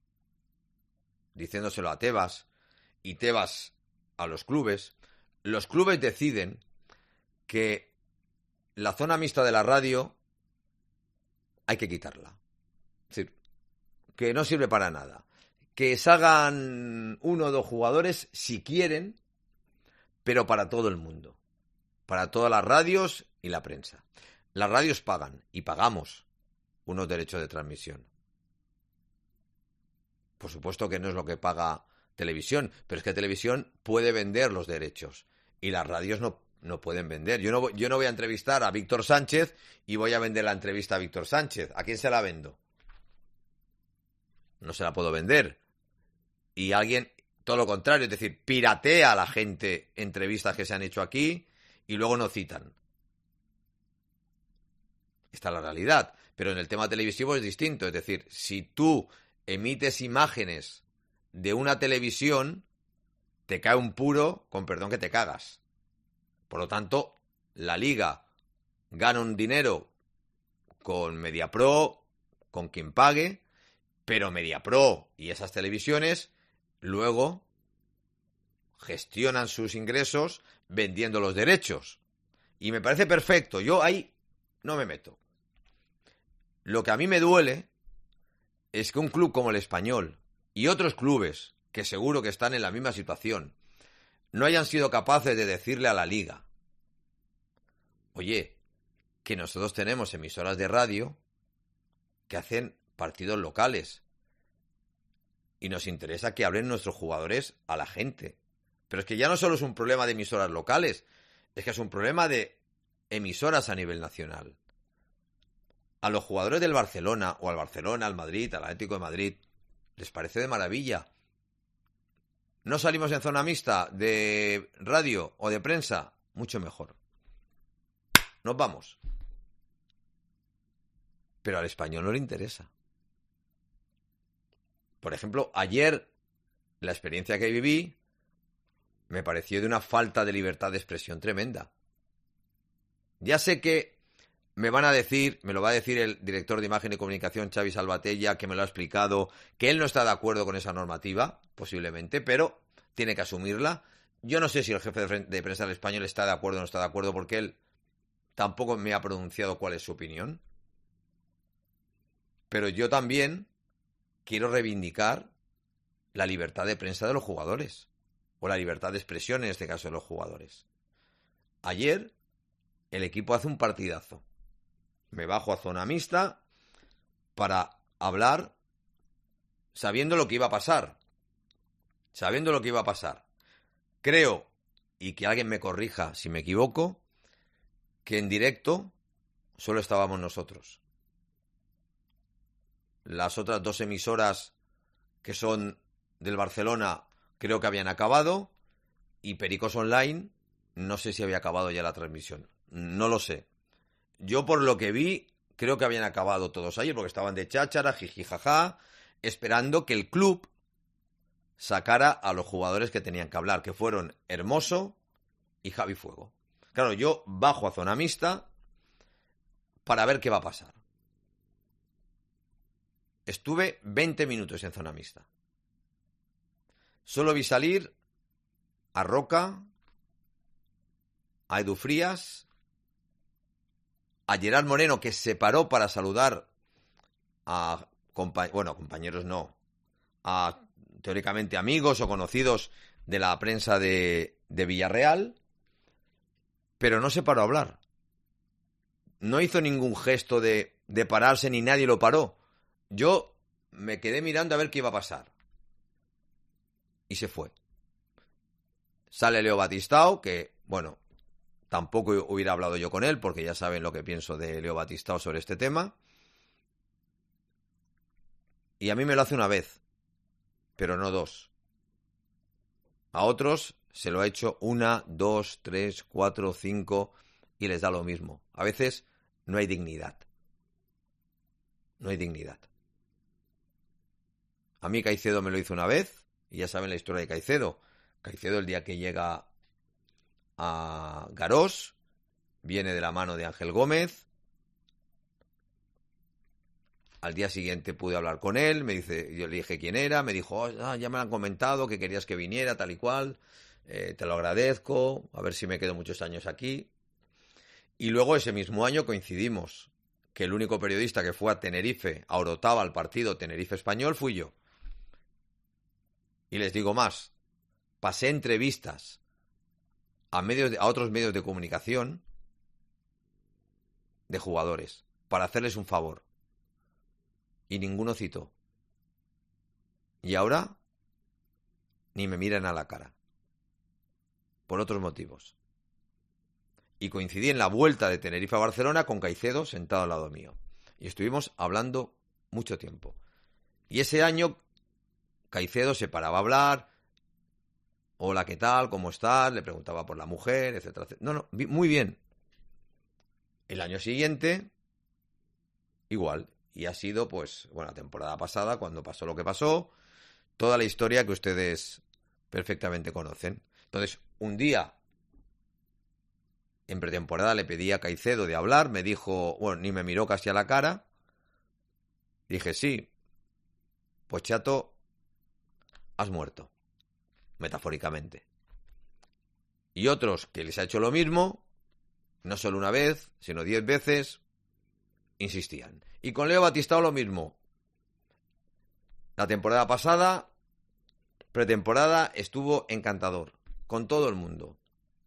diciéndoselo a Tebas y Tebas a los clubes, los clubes deciden que la zona mixta de la radio hay que quitarla. Es decir, que no sirve para nada. Que salgan uno o dos jugadores si quieren, pero para todo el mundo. Para todas las radios y la prensa. Las radios pagan y pagamos unos derechos de transmisión. Por supuesto que no es lo que paga televisión, pero es que televisión puede vender los derechos y las radios no, no pueden vender. Yo no, yo no voy a entrevistar a Víctor Sánchez y voy a vender la entrevista a Víctor Sánchez. ¿A quién se la vendo? No se la puedo vender. Y alguien, todo lo contrario, es decir, piratea a la gente entrevistas que se han hecho aquí y luego no citan. Esta es la realidad. Pero en el tema televisivo es distinto. Es decir, si tú emites imágenes de una televisión, te cae un puro, con perdón, que te cagas. Por lo tanto, la Liga gana un dinero con Mediapro, con quien pague, pero Mediapro y esas televisiones luego gestionan sus ingresos vendiendo los derechos. Y me parece perfecto. Yo ahí no me meto. Lo que a mí me duele es que un club como el Español y otros clubes, que seguro que están en la misma situación, no hayan sido capaces de decirle a la Liga: oye, que nosotros tenemos emisoras de radio que hacen partidos locales y nos interesa que hablen nuestros jugadores a la gente. Pero es que ya no solo es un problema de emisoras locales, Es que es un problema de emisoras a nivel nacional. A los jugadores del Barcelona, o al Barcelona, al Madrid, al Atlético de Madrid, les parece de maravilla. ¿No salimos en zona mixta de radio o de prensa? Mucho mejor. Nos vamos. Pero al Español no le interesa. Por ejemplo, ayer, la experiencia que viví me pareció de una falta de libertad de expresión tremenda. Ya sé que me van a decir, me lo va a decir el director de imagen y comunicación, Xavi Salvatella, que me lo ha explicado, que él no está de acuerdo con esa normativa, posiblemente, pero tiene que asumirla. Yo no sé si el jefe de prensa del Español está de acuerdo o no está de acuerdo, porque él tampoco me ha pronunciado cuál es su opinión. Pero yo también quiero reivindicar la libertad de prensa de los jugadores, o la libertad de expresión en este caso de los jugadores. Ayer el equipo hace un partidazo. Me bajo a zona mixta para hablar sabiendo lo que iba a pasar. Sabiendo lo que iba a pasar. Creo, y que alguien me corrija si me equivoco, que en directo solo estábamos nosotros. Las otras dos emisoras que son del Barcelona creo que habían acabado, y Pericos Online no sé si había acabado ya la transmisión. No lo sé. Yo por lo que vi creo que habían acabado todos ayer, porque estaban de cháchara, jijijaja, esperando que el club sacara a los jugadores que tenían que hablar, que fueron Hermoso y Javi Fuego. Claro, yo bajo a zona mixta para ver qué va a pasar. Estuve veinte minutos en zona mixta. Solo vi salir a Roca, a Edu Frías, a Gerard Moreno, que se paró para saludar a compa- bueno, compañeros no, a teóricamente amigos o conocidos de la prensa de, de Villarreal, pero no se paró a hablar. No hizo ningún gesto de, de pararse, ni nadie lo paró. Yo me quedé mirando a ver qué iba a pasar. Y se fue. Sale Leo Batistao, que, bueno, tampoco hubiera hablado yo con él, porque ya saben lo que pienso de Leo Batistao sobre este tema. Y a mí me lo hace una vez, pero no dos. A otros se lo ha hecho una, dos, tres, cuatro, cinco, y les da lo mismo. A veces no hay dignidad. No hay dignidad. A mí Caicedo me lo hizo una vez, y ya saben la historia de Caicedo. Caicedo, el día que llega a Garós, viene de la mano de Ángel Gómez. Al día siguiente pude hablar con él, me dice, yo le dije quién era, me dijo, oh, ah, ya me lo han comentado, que querías que viniera, tal y cual, eh, te lo agradezco, a ver si me quedo muchos años aquí. Y luego ese mismo año coincidimos, que el único periodista que fue a Tenerife, a Orotava, al partido Tenerife-Español, fui yo. Y les digo más, pasé entrevistas a, medios de, a otros medios de comunicación de jugadores, para hacerles un favor. Y ninguno citó. Y ahora ni me miran a la cara. Por otros motivos. Y coincidí en la vuelta de Tenerife a Barcelona con Caicedo sentado al lado mío. Y estuvimos hablando mucho tiempo. Y ese año Caicedo se paraba a hablar. Hola, ¿qué tal? ¿Cómo estás? Le preguntaba por la mujer, etcétera, etcétera. No, no, muy bien. El año siguiente, igual. Y ha sido, pues, bueno, la temporada pasada, cuando pasó lo que pasó, toda la historia que ustedes perfectamente conocen. Entonces, un día, en pretemporada, le pedí a Caicedo de hablar, me dijo, bueno, ni me miró casi a la cara. Dije, sí, pues chato, has muerto, metafóricamente. Y otros que les ha hecho lo mismo, no solo una vez, sino diez veces, insistían. Y con Leo Batistao lo mismo. La temporada pasada, pretemporada, estuvo encantador. Con todo el mundo.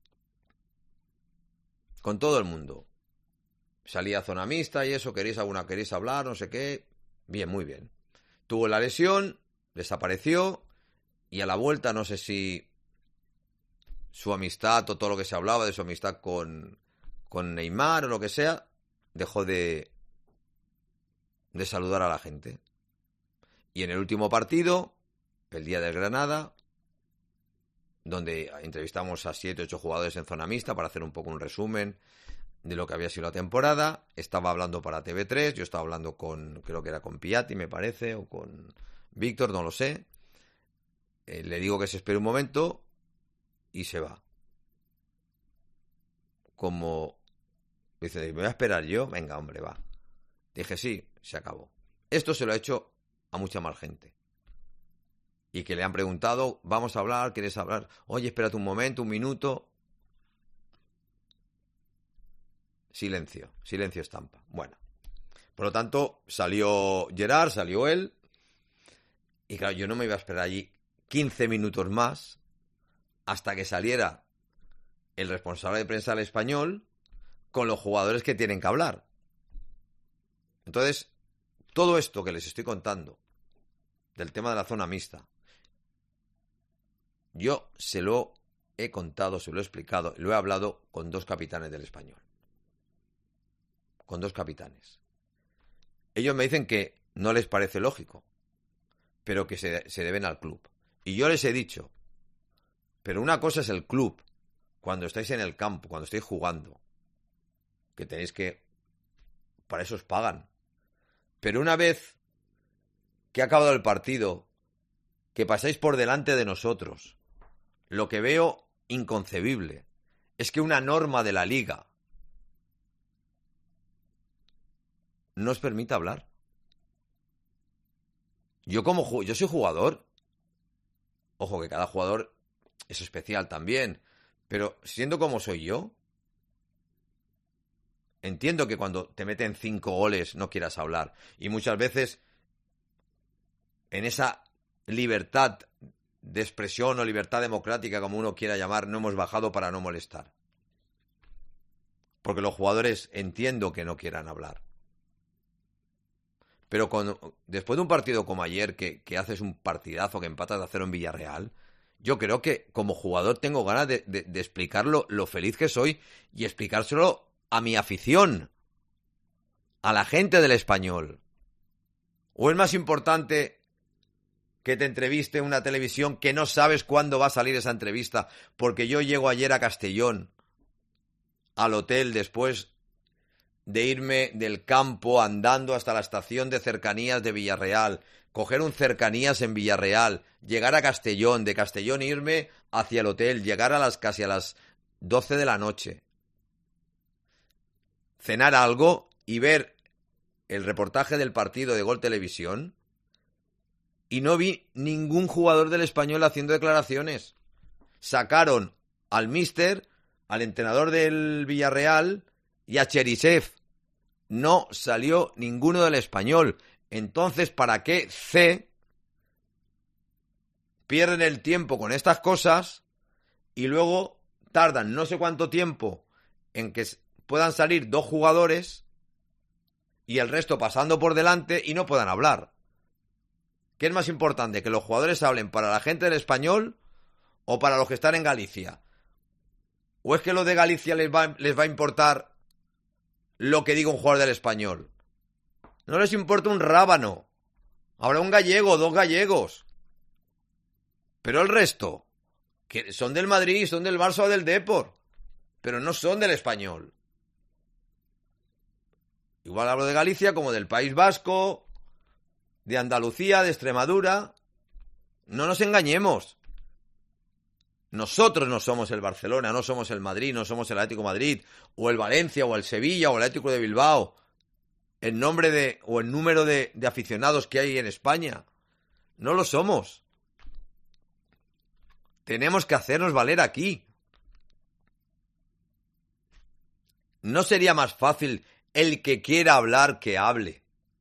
Con todo el mundo. Salía a zona mixta y eso, queréis alguna, queréis hablar, no sé qué. Bien, muy bien. Tuvo la lesión, desapareció, y a la vuelta no sé si su amistad o todo lo que se hablaba de su amistad con, con Neymar o lo que sea, dejó de, de saludar a la gente. Y en el último partido, el día del Granada, donde entrevistamos a siete, ocho jugadores en zona mixta para hacer un poco un resumen de lo que había sido la temporada, estaba hablando para T V tres, yo estaba hablando con, creo que era con Piatti, me parece, o con Víctor, no lo sé. Eh, le digo que se espere un momento y se va. Como dice, ¿me voy a esperar yo? Venga, hombre, va. Dije, sí, se acabó. Esto se lo ha hecho a mucha más gente. Y que le han preguntado, vamos a hablar, ¿quieres hablar? Oye, espérate un momento, un minuto. Silencio, silencio estampa. Bueno, por lo tanto, salió Gerard, salió él. Y claro, yo no me iba a esperar allí quince minutos más hasta que saliera el responsable de prensa del Español con los jugadores que tienen que hablar. Entonces, todo esto que les estoy contando del tema de la zona mixta, yo se lo he contado, se lo he explicado, lo he hablado con dos capitanes del Español. Con dos capitanes. Ellos me dicen que no les parece lógico, pero que se, se deben al club. Y yo les he dicho, pero una cosa es el club, cuando estáis en el campo, cuando estáis jugando, que tenéis que... para eso os pagan. Pero una vez que ha acabado el partido, que pasáis por delante de nosotros, lo que veo inconcebible es que una norma de la liga no os permita hablar. Yo como yo soy jugador, ojo que cada jugador es especial también, pero siendo como soy yo, entiendo que cuando te meten cinco goles no quieras hablar. Y muchas veces en esa libertad de expresión o libertad democrática, como uno quiera llamar, no hemos bajado para no molestar. Porque los jugadores entiendo que no quieran hablar. Pero con, después de un partido como ayer, que, que haces un partidazo, que empatas a cero en Villarreal, yo creo que como jugador tengo ganas de, de, de explicar lo, lo feliz que soy y explicárselo a mi afición, a la gente del Español. ¿O es más importante que te entreviste en una televisión que no sabes cuándo va a salir esa entrevista? Porque yo llego ayer a Castellón, al hotel, después de irme del campo andando hasta la estación de cercanías de Villarreal, coger un cercanías en Villarreal, llegar a Castellón, de Castellón irme hacia el hotel, llegar a las casi a las doce de la noche, cenar algo y ver el reportaje del partido de Gol Televisión, y no vi ningún jugador del Español haciendo declaraciones. Sacaron al míster, al entrenador del Villarreal y a Cherisev. No salió ninguno del Español. Entonces, ¿para qué C pierden el tiempo con estas cosas y luego tardan no sé cuánto tiempo en que puedan salir dos jugadores y el resto pasando por delante y no puedan hablar? ¿Qué es más importante? ¿Que los jugadores hablen para la gente del Español o para los que están en Galicia? ¿O es que los de Galicia les va, les va a importar lo que diga un jugador del Español? No les importa un rábano. Habrá un gallego, dos gallegos. Pero el resto, que son del Madrid, son del Barça o del Depor, pero no son del Español. Igual hablo de Galicia como del País Vasco, de Andalucía, de Extremadura. No nos engañemos. Nosotros no somos el Barcelona, no somos el Madrid, no somos el Atlético de Madrid, o el Valencia, o el Sevilla, o el Atlético de Bilbao. El nombre de, o el número de, de aficionados que hay en España. No lo somos. Tenemos que hacernos valer aquí. ¿No sería más fácil el que quiera hablar que hable?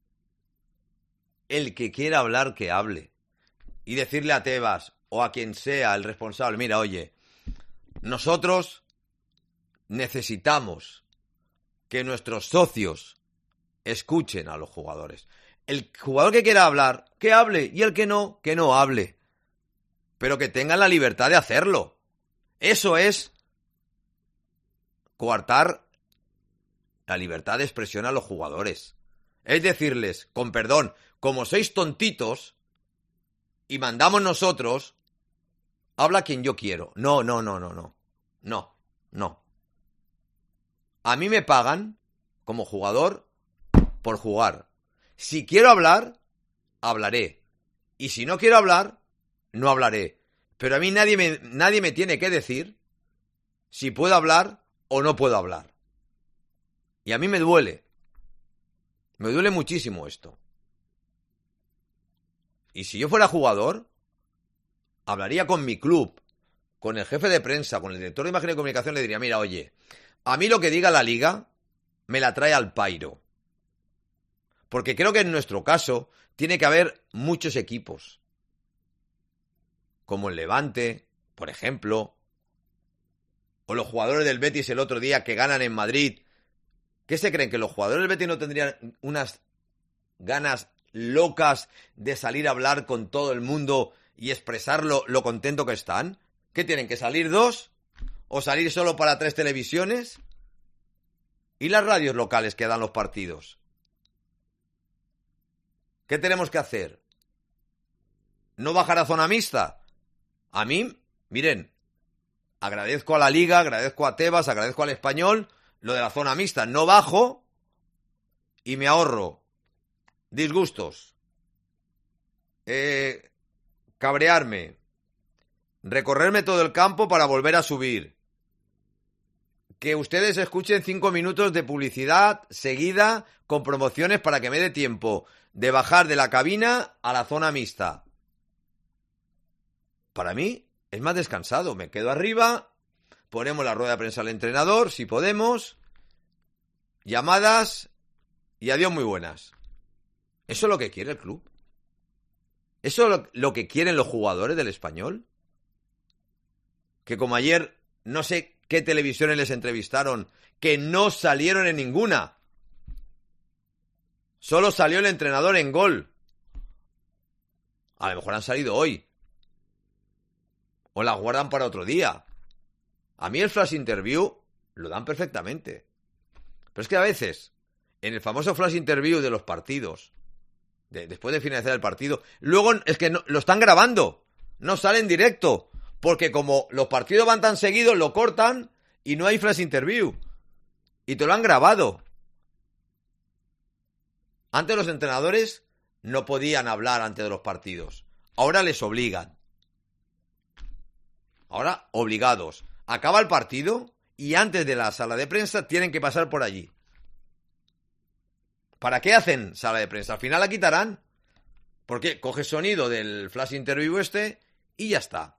El que quiera hablar que hable. Y decirle a Tebas o a quien sea el responsable, mira, oye, nosotros necesitamos que nuestros socios escuchen a los jugadores. El jugador que quiera hablar, que hable, y el que no, que no hable. Pero que tengan la libertad de hacerlo. Eso es coartar la libertad de expresión a los jugadores. Es decirles, con perdón, como sois tontitos y mandamos nosotros, habla quien yo quiero. No, no, no, no, no. No, no. A mí me pagan como jugador por jugar. Si quiero hablar, hablaré. Y si no quiero hablar, no hablaré. Pero a mí nadie me, nadie me tiene que decir si puedo hablar o no puedo hablar. Y a mí me duele. Me duele muchísimo esto. Y si yo fuera jugador, hablaría con mi club, con el jefe de prensa, con el director de imagen y comunicación, le diría, mira, oye, a mí lo que diga la liga me la trae al pairo. Porque creo que en nuestro caso tiene que haber muchos equipos. Como el Levante, por ejemplo. O los jugadores del Betis el otro día que ganan en Madrid. ¿Qué se creen? ¿Que los jugadores del Betis no tendrían unas ganas locas de salir a hablar con todo el mundo y expresar lo, lo contento que están? ¿Qué tienen? ¿Que salir dos? ¿O salir solo para tres televisiones? ¿Y las radios locales que dan los partidos? ¿Qué tenemos que hacer? ¿No bajar a zona mixta? A mí, miren, agradezco a la Liga, agradezco a Tebas, agradezco al Español lo de la zona mixta. No bajo y me ahorro disgustos, eh, cabrearme, recorrerme todo el campo para volver a subir. Que ustedes escuchen cinco minutos de publicidad seguida con promociones para que me dé tiempo de bajar de la cabina a la zona mixta. Para mí es más descansado. Me quedo arriba, ponemos la rueda de prensa al entrenador, si podemos, llamadas y adiós muy buenas. ¿Eso es lo que quiere el club? ¿Eso es lo, lo que quieren los jugadores del Español? Que como ayer, no sé qué televisiones les entrevistaron, que no salieron en ninguna. Solo salió el entrenador en Gol. A lo mejor han salido hoy. O las guardan para otro día. A mí el flash interview lo dan perfectamente. Pero es que a veces, en el famoso flash interview de los partidos, de, después de finalizar el partido, luego es que no, lo están grabando. No sale en directo. Porque como los partidos van tan seguidos, lo cortan y no hay flash interview. Y te lo han grabado. Antes los entrenadores no podían hablar antes de los partidos. Ahora les obligan. Ahora obligados. Acaba el partido y antes de la sala de prensa tienen que pasar por allí. ¿Para qué hacen sala de prensa? Al final la quitarán. Porque coge sonido del flash interview este y ya está.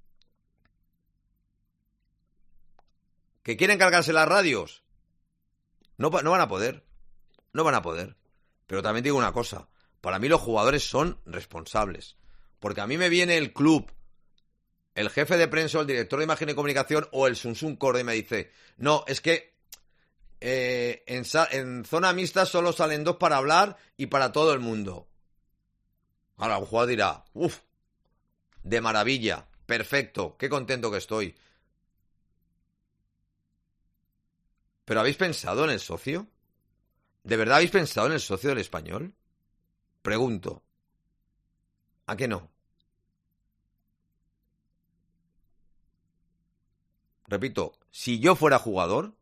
¿Que quieren cargarse las radios? No, no van a poder. No van a poder. Pero también digo una cosa. Para mí los jugadores son responsables. Porque a mí me viene el club, el jefe de prensa, el director de imagen y comunicación o el Sunsun Core y me dice, no, es que eh, en, en zona mixta solo salen dos para hablar y para todo el mundo. Ahora un jugador dirá, uff, de maravilla, perfecto, qué contento que estoy. ¿Pero habéis pensado en el socio? ¿De verdad habéis pensado en el socio del Español? Pregunto. ¿A qué no? Repito, si yo fuera jugador,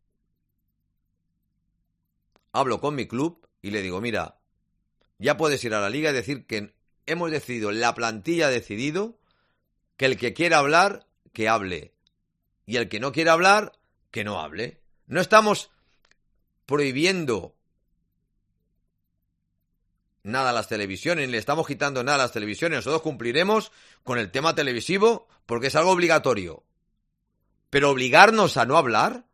hablo con mi club y le digo, mira, ya puedes ir a la liga y decir que hemos decidido, la plantilla ha decidido que el que quiera hablar, que hable. Y el que no quiera hablar, que no hable. No estamos prohibiendo nada a las televisiones, ni le estamos quitando nada a las televisiones. Nosotros cumpliremos con el tema televisivo porque es algo obligatorio. Pero obligarnos a no hablar,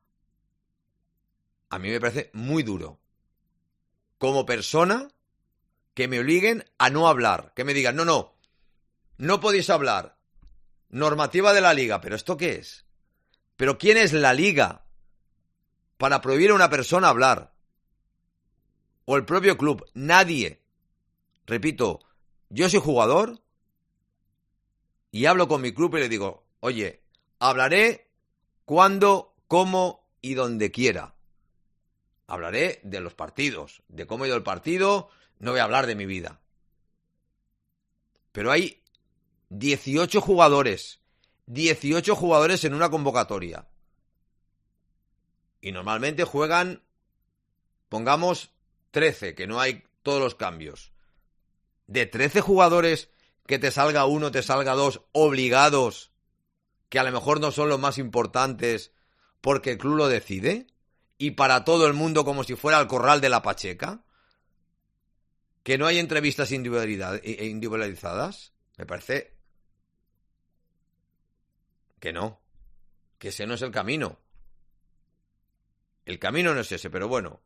a mí me parece muy duro. Como persona, que me obliguen a no hablar. Que me digan, no, no, no podéis hablar. Normativa de la liga. ¿Pero esto qué es? ¿Pero quién es la liga para prohibir a una persona hablar? O el propio club. Nadie. Repito, yo soy jugador y hablo con mi club y le digo, oye, hablaré cuando, cómo y donde quiera. Hablaré de los partidos, de cómo ha ido el partido, no voy a hablar de mi vida. Pero hay dieciocho jugadores, dieciocho jugadores en una convocatoria. Y normalmente juegan, pongamos, trece, que no hay todos los cambios. De trece jugadores, que te salga uno, te salga dos, obligados, que a lo mejor no son los más importantes, porque el club lo decide, y para todo el mundo como si fuera el corral de la Pacheca, que no hay entrevistas individualizadas, me parece que no, que ese no es el camino. El camino no es ese, pero bueno.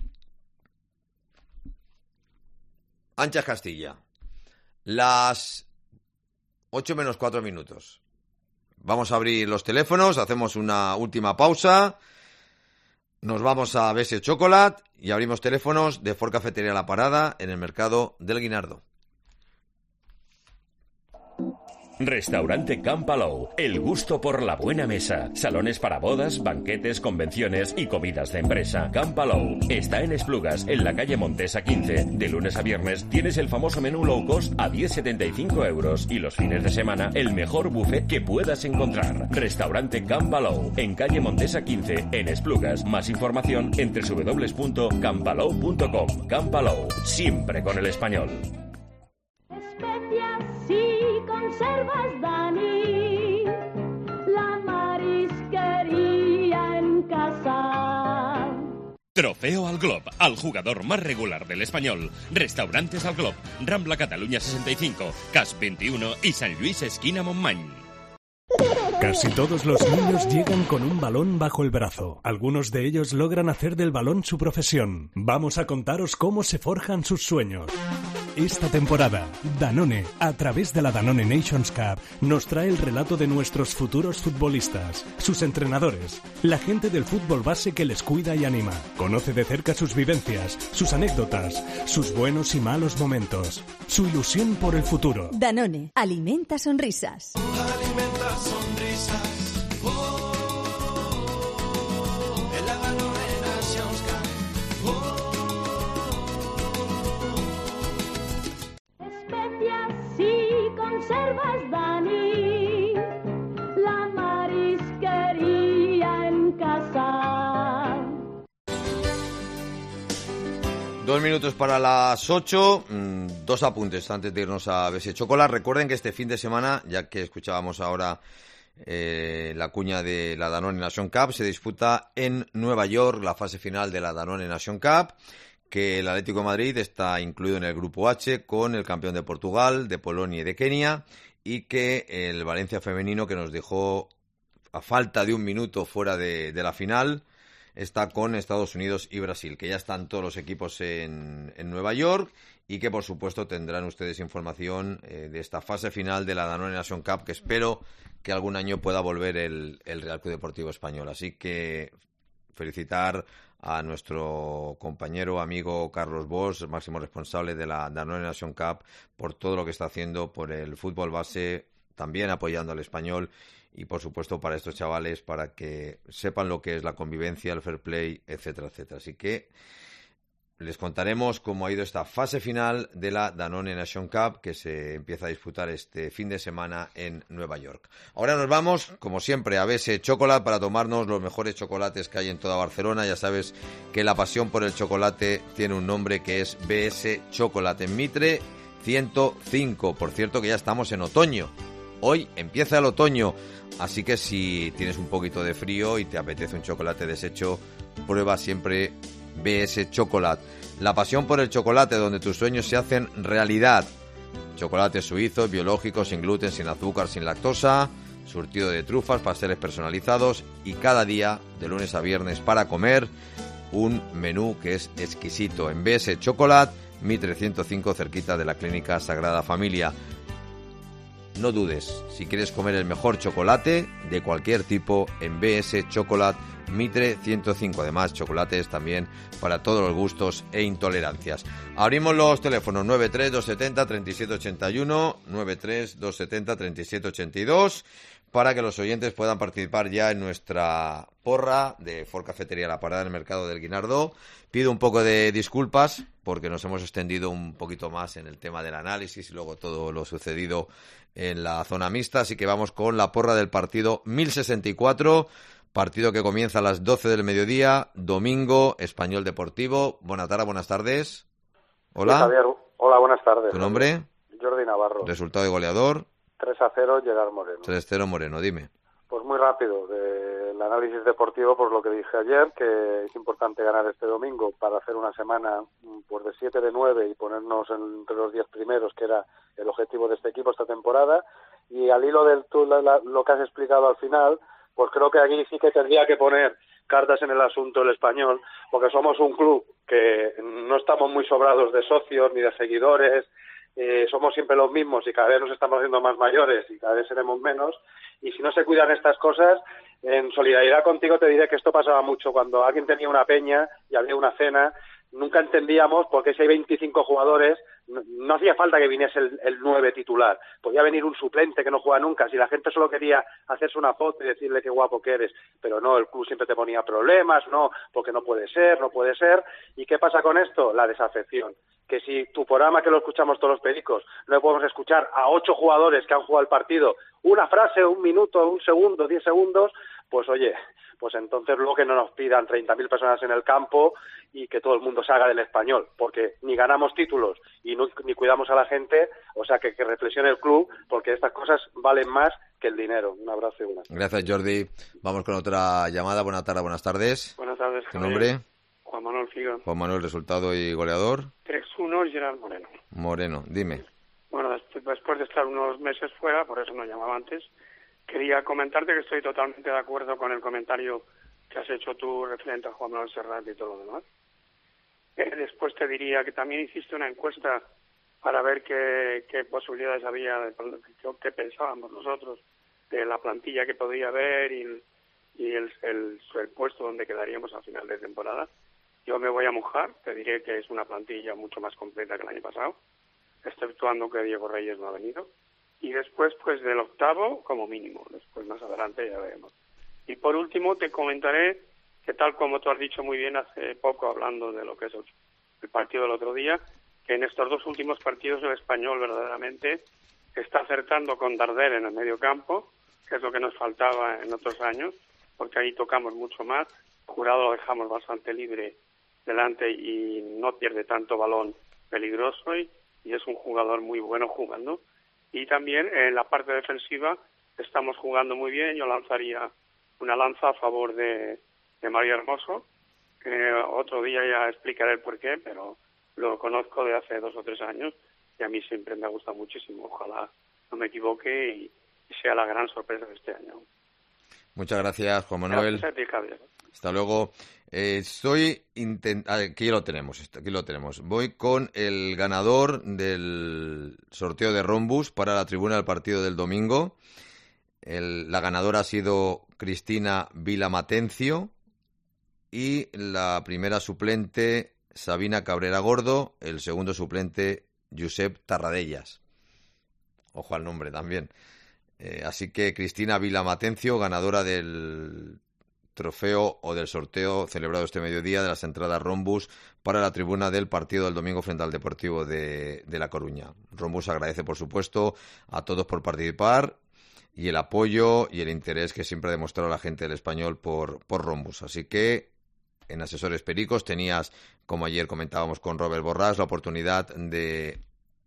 Anchas Castilla. Las ocho menos cuatro minutos. Vamos a abrir los teléfonos, hacemos una última pausa. Nos vamos a B S Chocolate y abrimos teléfonos de Ford Cafetería La Parada en el mercado del Guinardo.
Restaurante Can Palou, el gusto por la buena mesa. Salones para bodas, banquetes, convenciones y comidas de empresa. Can Palou está en Esplugas, en la calle Montesa quince. De lunes a viernes tienes el famoso menú low cost a diez setenta y cinco euros y los fines de semana el mejor buffet que puedas encontrar. Restaurante Can Palou, en calle Montesa quince, en Esplugas. Más información en doble u doble u doble u punto can palou punto com. Can Palou, siempre con el español.
Conservas Dani, la marisquería en casa.
Trofeo al Glob, al jugador más regular del español. Restaurantes al Glob, Rambla Cataluña sesenta y cinco, Cas veintiuno y San Luis esquina Montmany.
Casi todos los niños llegan con un balón bajo el brazo. Algunos de ellos logran hacer del balón su profesión. Vamos a contaros cómo se forjan sus sueños. Esta temporada, Danone, a través de la Danone Nations Cup, nos trae el relato de nuestros futuros futbolistas, sus entrenadores, la gente del fútbol base que les cuida y anima. Conoce de cerca sus vivencias, sus anécdotas, sus buenos y malos momentos, su ilusión por el futuro.
Danone, alimenta sonrisas.
Alimenta sonrisas. Oh, en la Danone Nations Cup. Oh.
Conservas Dani, la marisquería en casa.
Dos minutos para las ocho, dos apuntes antes de irnos a B S Chocolate. Recuerden que este fin de semana, ya que escuchábamos ahora eh, la cuña de la Danone Nation Cup, se disputa en Nueva York la fase final de la Danone Nation Cup, que el Atlético de Madrid está incluido en el grupo H con el campeón de Portugal, de Polonia y de Kenia, y que el Valencia femenino, que nos dejó a falta de un minuto fuera de, de la final, está con Estados Unidos y Brasil, que ya están todos los equipos en, en Nueva York y que por supuesto tendrán ustedes información eh, de esta fase final de la Danone Nation Cup, que espero que algún año pueda volver el, el Real Club Deportivo Español. Así que felicitar a nuestro compañero, amigo Carlos Bosch, máximo responsable de la Danone Nation Cup, por todo lo que está haciendo por el fútbol base, también apoyando al español y, por supuesto, para estos chavales, para que sepan lo que es la convivencia, el fair play, etcétera, etcétera. Así que les contaremos cómo ha ido esta fase final de la Danone Nation Cup, que se empieza a disputar este fin de semana en Nueva York. Ahora nos vamos, como siempre, a B S Chocolate para tomarnos los mejores chocolates que hay en toda Barcelona. Ya sabes que la pasión por el chocolate tiene un nombre, que es B S Chocolate en Mitre ciento cinco. Por cierto, que ya estamos en otoño. Hoy empieza el otoño, así que si tienes un poquito de frío y te apetece un chocolate deshecho, prueba siempre B S Chocolate. La pasión por el chocolate, donde tus sueños se hacen realidad. Chocolate suizo, biológico, sin gluten, sin azúcar, sin lactosa, surtido de trufas, pasteles personalizados y cada día, de lunes a viernes, para comer, un menú que es exquisito. En B S Chocolate, Mitre ciento cinco, cerquita de la Clínica Sagrada Familia. No dudes, si quieres comer el mejor chocolate de cualquier tipo, en B S Chocolate, Mitre ciento cinco. Además, chocolates también para todos los gustos e intolerancias. Abrimos los teléfonos nueve tres dos siete cero tres siete ocho uno, nueve tres dos siete cero tres siete ocho dos. para que los oyentes puedan participar ya en nuestra porra de Ford Cafetería La Parada en el Mercado del Guinardó. Pido un poco de disculpas porque nos hemos extendido un poquito más en el tema del análisis y luego todo lo sucedido en la zona mixta, así que vamos con la porra del partido mil sesenta y cuatro, partido que comienza a las doce del mediodía, domingo, Español Deportivo. Buenas tardes, buenas tardes. Hola.
Sí, Javier. Hola, buenas tardes.
¿Tu nombre?
Jordi Navarro.
Resultado de goleador.
tres a cero, Gerard Moreno.
tres cero Moreno, dime.
Pues muy rápido, del análisis deportivo, pues lo que dije ayer, que es importante ganar este domingo para hacer una semana pues de siete de nueve y ponernos entre los diez primeros, que era el objetivo de este equipo esta temporada. Y al hilo de lo que has explicado al final, pues creo que aquí sí que tendría que poner cartas en el asunto el Español, porque somos un club que no estamos muy sobrados de socios ni de seguidores. Eh, somos siempre los mismos y cada vez nos estamos haciendo más mayores y cada vez seremos menos, y si no se cuidan estas cosas, en solidaridad contigo te diré que esto pasaba mucho cuando alguien tenía una peña y había una cena. Nunca entendíamos por qué si hay veinticinco jugadores no, no hacía falta que viniese el, el nueve titular, podía venir un suplente que no juega nunca, si la gente solo quería hacerse una foto y decirle qué guapo que eres, pero no, el club siempre te ponía problemas, no, porque no puede ser, no puede ser. ¿Y qué pasa con esto? La desafección. Que si tu programa, que lo escuchamos todos los pericos, no podemos escuchar a ocho jugadores que han jugado el partido una frase, un minuto, un segundo, diez segundos, pues oye, pues entonces luego que no nos pidan treinta mil personas en el campo y que todo el mundo salga del Español, porque ni ganamos títulos y no, ni cuidamos a la gente, o sea que, que reflexione el club, porque estas cosas valen más que el dinero. Un abrazo y una.
Gracias, Jordi. Vamos con otra llamada. Buenas tardes, buenas tardes.
Buenas tardes,
¿Tu
Javier.
nombre?
Juan Manuel Figa.
Juan Manuel, resultado y goleador.
tres uno, Gerard Moreno.
Moreno, dime.
Bueno, después, después de estar unos meses fuera, por eso no llamaba antes, quería comentarte que estoy totalmente de acuerdo con el comentario que has hecho tú referente a Juan Manuel Serrat y todo lo demás. Eh, después te diría que también hiciste una encuesta para ver qué, qué posibilidades había, de, qué, qué pensábamos nosotros de la plantilla que podía haber y, y el, el, el puesto donde quedaríamos al final de temporada. Yo me voy a mojar, te diré que es una plantilla mucho más completa que el año pasado, exceptuando que Diego Reyes no ha venido. Y después, pues del octavo como mínimo, después más adelante ya veremos. Y por último te comentaré que, tal como tú has dicho muy bien hace poco hablando de lo que es el, el partido del otro día, que en estos dos últimos partidos el Español verdaderamente está acertando con Darder en el medio campo, que es lo que nos faltaba en otros años, porque ahí tocamos mucho más. Jurado lo dejamos bastante libre delante y no pierde tanto balón peligroso y, y es un jugador muy bueno jugando. Y también en la parte defensiva estamos jugando muy bien. Yo lanzaría una lanza a favor de, de Mario Hermoso. Eh, otro día ya explicaré el porqué, pero lo conozco de hace dos o tres años y a mí siempre me gusta muchísimo. Ojalá no me equivoque y, y sea la gran sorpresa de este año.
Muchas gracias, Juan Manuel.
Gracias a ti, Javier.
Hasta luego. Eh, estoy intent... Aquí lo tenemos, aquí lo tenemos. Voy con el ganador del sorteo de Rombus para la tribuna del partido del domingo. El... La ganadora ha sido Cristina Vilamatencio y la primera suplente Sabina Cabrera Gordo, el segundo suplente Josep Tarradellas. Ojo al nombre también. Eh, así que Cristina Vilamatencio, ganadora del trofeo o del sorteo celebrado este mediodía de las entradas Rombus para la tribuna del partido del domingo frente al Deportivo de, de La Coruña. Rombus agradece, por supuesto, a todos por participar y el apoyo y el interés que siempre ha demostrado la gente del Español por, por Rombus. Así que en Asesores Pericos tenías, como ayer comentábamos con Robert Borrás, la oportunidad de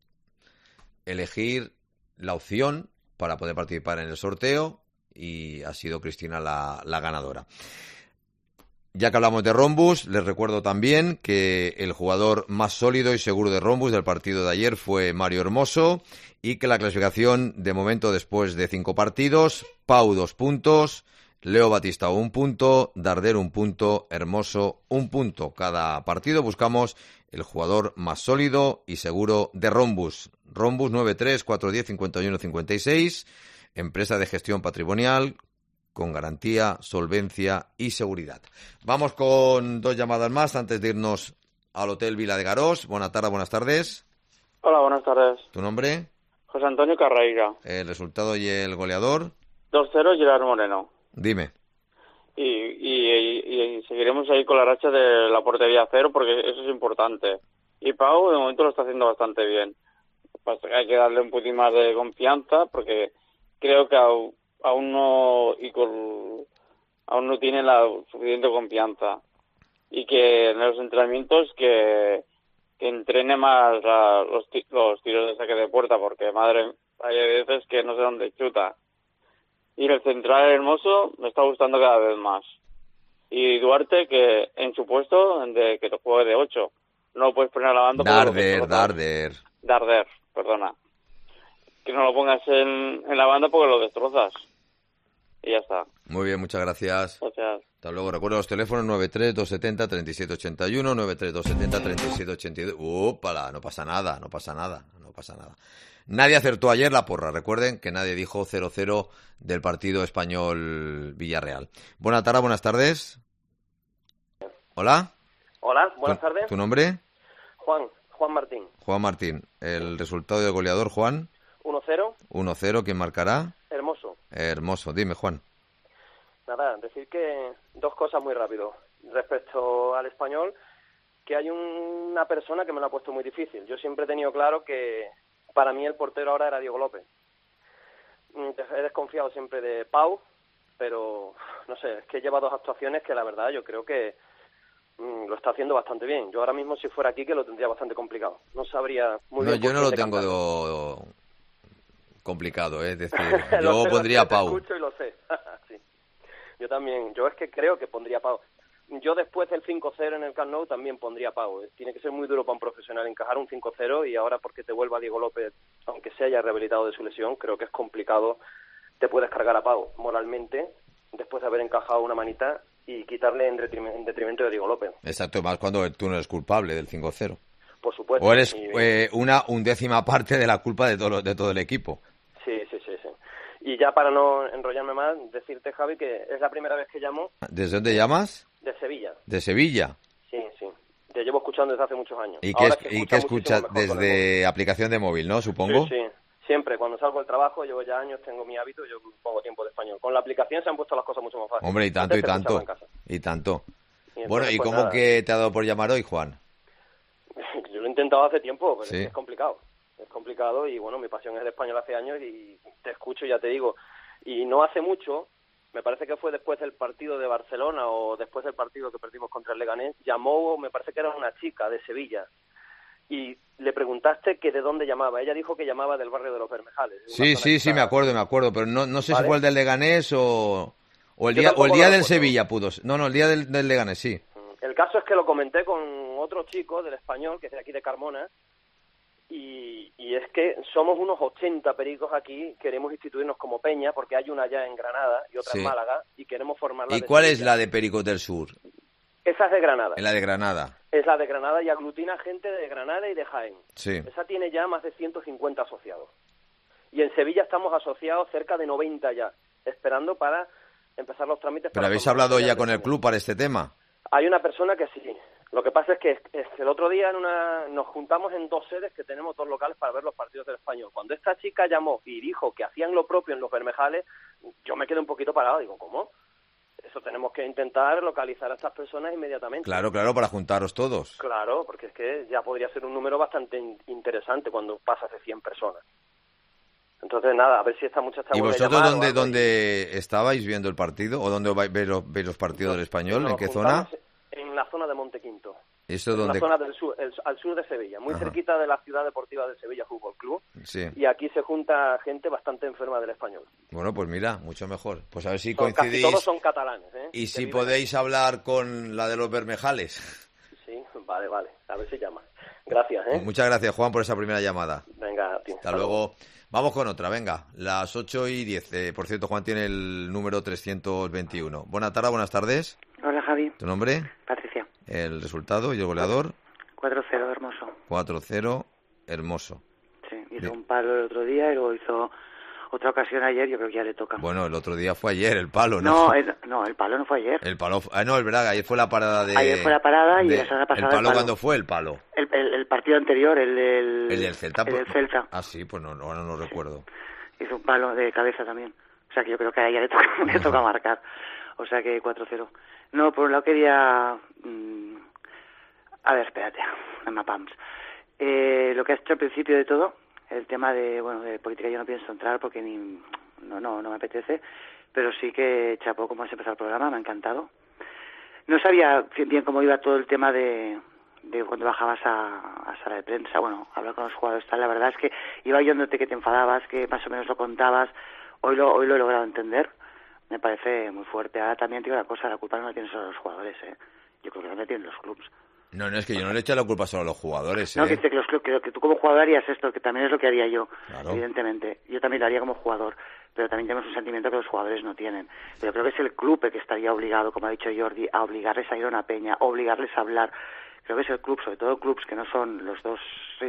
elegir la opción para poder participar en el sorteo y ha sido Cristina la, la ganadora. Ya que hablamos de Rombus, les recuerdo también que el jugador más sólido y seguro de Rombus del partido de ayer fue Mario Hermoso y que la clasificación de momento después de cinco partidos: Pau dos puntos, Leo Batista un punto, Darder un punto, Hermoso un punto. Cada partido buscamos el jugador más sólido y seguro de Rombus. Rombus nueve tres cuatro uno cero cinco uno cinco seis, empresa de gestión patrimonial con garantía, solvencia y seguridad. Vamos con dos llamadas más antes de irnos al Hotel Vila de Garós. Buenas tardes, buenas tardes.
Hola, buenas tardes.
¿Tu nombre?
José Antonio Carreira.
El resultado y el goleador.
dos cero Gerard Moreno.
Dime.
Y, y, y, y seguiremos ahí con la racha de la portería cero porque eso es importante. Y Pau de momento lo está haciendo bastante bien. Hay que darle un poquito más de confianza porque creo que aún, aún no y con, aún no tiene la suficiente confianza. Y que en los entrenamientos que, que entrene más la, los, los tiros de saque de puerta porque, madre, hay veces que no sé dónde chuta. Y el central Hermoso me está gustando cada vez más. Y Duarte, que en su puesto, de que te juegue de ocho. No lo puedes poner a la banda.
Darder, Darder.
Darder, perdona. Que no lo pongas en, en la banda porque lo destrozas. Y ya está.
Muy bien, muchas gracias.
Gracias.
Hasta luego. Recuerdo los teléfonos nueve tres dos siete cero tres siete ocho uno, nueve tres dos siete cero tres siete ocho dos. ¡Upala! No pasa nada, no pasa nada, no pasa nada. Nadie acertó ayer la porra. Recuerden que nadie dijo cero cero del partido español-Villarreal. Buenas tardes, buenas tardes. Hola.
Hola, buenas
¿Tu,
tardes.
¿Tu nombre?
Juan, Juan Martín.
Juan Martín. El resultado del goleador, Juan.
uno cero.
uno cero, ¿quién marcará?
Hermoso.
Hermoso. Dime, Juan.
Nada, decir que dos cosas muy rápido. Respecto al español, que hay un, una persona que me lo ha puesto muy difícil. Yo siempre he tenido claro que para mí el portero ahora era Diego López. He desconfiado siempre de Pau, pero no sé, es que lleva dos actuaciones que la verdad yo creo que mmm, lo está haciendo bastante bien. Yo ahora mismo si fuera aquí que lo tendría bastante complicado. No sabría muy
no,
bien.
Yo no lo tengo de... complicado, ¿eh? Es decir, yo
sé,
pondría
sé,
Pau.
Te escucho y lo sé. Sí. Yo también, yo es que creo que pondría Pau. Yo después del cinco cero en el Camp Nou también pondría Pau. Tiene que ser muy duro para un profesional encajar un cinco cero y ahora porque te vuelva Diego López, aunque se haya rehabilitado de su lesión, creo que es complicado. Te puedes cargar a Pau moralmente después de haber encajado una manita y quitarle en detrimento de Diego López.
Exacto, más cuando tú no eres culpable del cinco cero.
Por supuesto.
O eres
y,
eh, una undécima parte de la culpa de todo, de todo el equipo.
Sí, sí, sí, sí. Y ya para no enrollarme más, decirte, Javi, que es la primera vez que llamo.
¿Desde dónde llamas?
De Sevilla.
¿De Sevilla?
Sí, sí. Te llevo escuchando desde hace muchos años.
¿Y qué, es, ¿y qué escuchas? Desde aplicación de móvil, ¿no? Supongo.
Sí, sí. Siempre, cuando salgo del trabajo, llevo ya años, tengo mi hábito, yo pongo tiempo de español. Con la aplicación se han puesto las cosas mucho más fáciles.
Hombre, y tanto, y tanto. Y tanto. Y entonces, bueno, ¿y pues cómo nada, que te ha dado por llamar hoy, Juan?
Yo lo he intentado hace tiempo, pero
sí.
es, que es complicado. Es complicado y, bueno, mi pasión es el español hace años y te escucho, ya te digo. Y no hace mucho, me parece que fue después del partido de Barcelona o después del partido que perdimos contra el Leganés, llamó, me parece que era una chica de Sevilla, y le preguntaste que de dónde llamaba. Ella dijo que llamaba del barrio de los Bermejales.
Sí, sí, sí, me acuerdo, me acuerdo, pero no, no sé ¿vale? si fue el del Leganés o, o el
Yo
día, o el día del
recuerdo.
Sevilla, pudo ser. No, no, el día del, del Leganés, sí.
El caso es que lo comenté con otro chico del español, que es de aquí de Carmona, y, y es que somos unos ochenta pericos aquí, queremos instituirnos como peña, porque hay una allá en Granada y otra
sí.
en Málaga, y queremos formarla.
¿Y cuál
Sevilla.
es la de Pericos del Sur?
Esa es de Granada.
En la de Granada.
Es la de Granada y aglutina gente de Granada y de Jaén.
Sí.
Esa tiene ya más de ciento cincuenta asociados. Y en Sevilla estamos asociados cerca de noventa ya, esperando para empezar los trámites.
¿Pero habéis hablado ya con el club para este tema?
Hay una persona que sí. Lo que pasa es que es el otro día en una, nos juntamos en dos sedes que tenemos dos locales para ver los partidos del español. Cuando esta chica llamó y dijo que hacían lo propio en los Bermejales, yo me quedé un poquito parado. Digo, ¿cómo? Eso tenemos que intentar localizar a estas personas inmediatamente.
Claro, claro, para juntaros todos.
Claro, porque es que ya podría ser un número bastante in- interesante cuando pasas de cien personas. Entonces, nada, a ver si esta muchacha...
¿Y
vuelve a
vosotros
llamar o
dónde,
algo.
dónde estabais viendo el partido? ¿O dónde vais- veis los, veis los partidos del Español?
Nos
¿En qué
juntamos
zona?
En la zona de Montequinto.
¿Eso
En
dónde?
la zona del sur, el- al sur de Sevilla, muy
Ajá.
cerquita de la ciudad deportiva de Sevilla Fútbol Club.
Sí.
Y aquí se junta gente bastante enferma del español.
Bueno, pues mira, mucho mejor. Pues a ver si
Son-
coincidís.
Casi todos son catalanes, ¿eh?
Y
Que
si
viven-
podéis hablar con la de los Bermejales.
Sí, vale, vale. A ver si llama. Gracias, ¿eh?
Muchas gracias, Juan, por esa primera llamada.
Venga, a ti.
Hasta luego. Vamos con otra, venga. Las ocho y diez. Eh, por cierto, Juan tiene el número trescientos veintiuno. Buenas tardes, buenas tardes.
Hola, Javi.
¿Tu nombre?
Patricia.
El resultado y el goleador.
cuatro cero, Hermoso.
cuatro cero, Hermoso.
Sí, hizo
Bien.
un palo el otro día y luego hizo otra ocasión ayer, yo creo que ya le toca.
Bueno, el otro día fue ayer, el palo, ¿no?
No, el, no, el palo no fue ayer.
El palo fue... Ah, no, es verdad, ayer fue la parada de...
Ayer fue la parada y
de-
la semana pasada
¿El palo,
el palo.
cuándo fue el palo?
El, el, el partido anterior, el del...
¿El del Celta?
El del Celta.
Ah, sí, pues no, no, ahora no lo recuerdo.
Hizo un palo de cabeza también. O sea que yo creo que a ella le toca, le toca marcar. O sea que cuatro cero. No, por un lado quería... Mmm, a ver, espérate, Emma Pams. Eh, lo que has hecho al principio de todo, el tema de, bueno, de política yo no pienso entrar porque ni... No, no, no me apetece. Pero sí que chapó cómo has empezado el programa, me ha encantado. No sabía bien cómo iba todo el tema de... de cuando bajabas a, a sala de prensa, bueno, hablar con los jugadores, tal. La verdad es que iba oyéndote que te enfadabas, que más o menos lo contabas. Hoy lo, hoy lo he logrado entender. Me parece muy fuerte. Ahora también te digo una cosa, la culpa no la tienen solo los jugadores, ¿eh? Yo creo que no la tienen los clubs.
No, no, es que yo no le echo la culpa solo a los jugadores, ¿eh?
No, que, que, los clubs, que, que tú como jugador harías esto, que también es lo que haría yo,
claro.
Evidentemente. Yo también lo haría como jugador, pero también tenemos un sentimiento que los jugadores no tienen. Pero creo que es el club el que estaría obligado, como ha dicho Jordi, a obligarles a ir a una peña, a obligarles a hablar. Creo que es el club, sobre todo clubs que no son los dos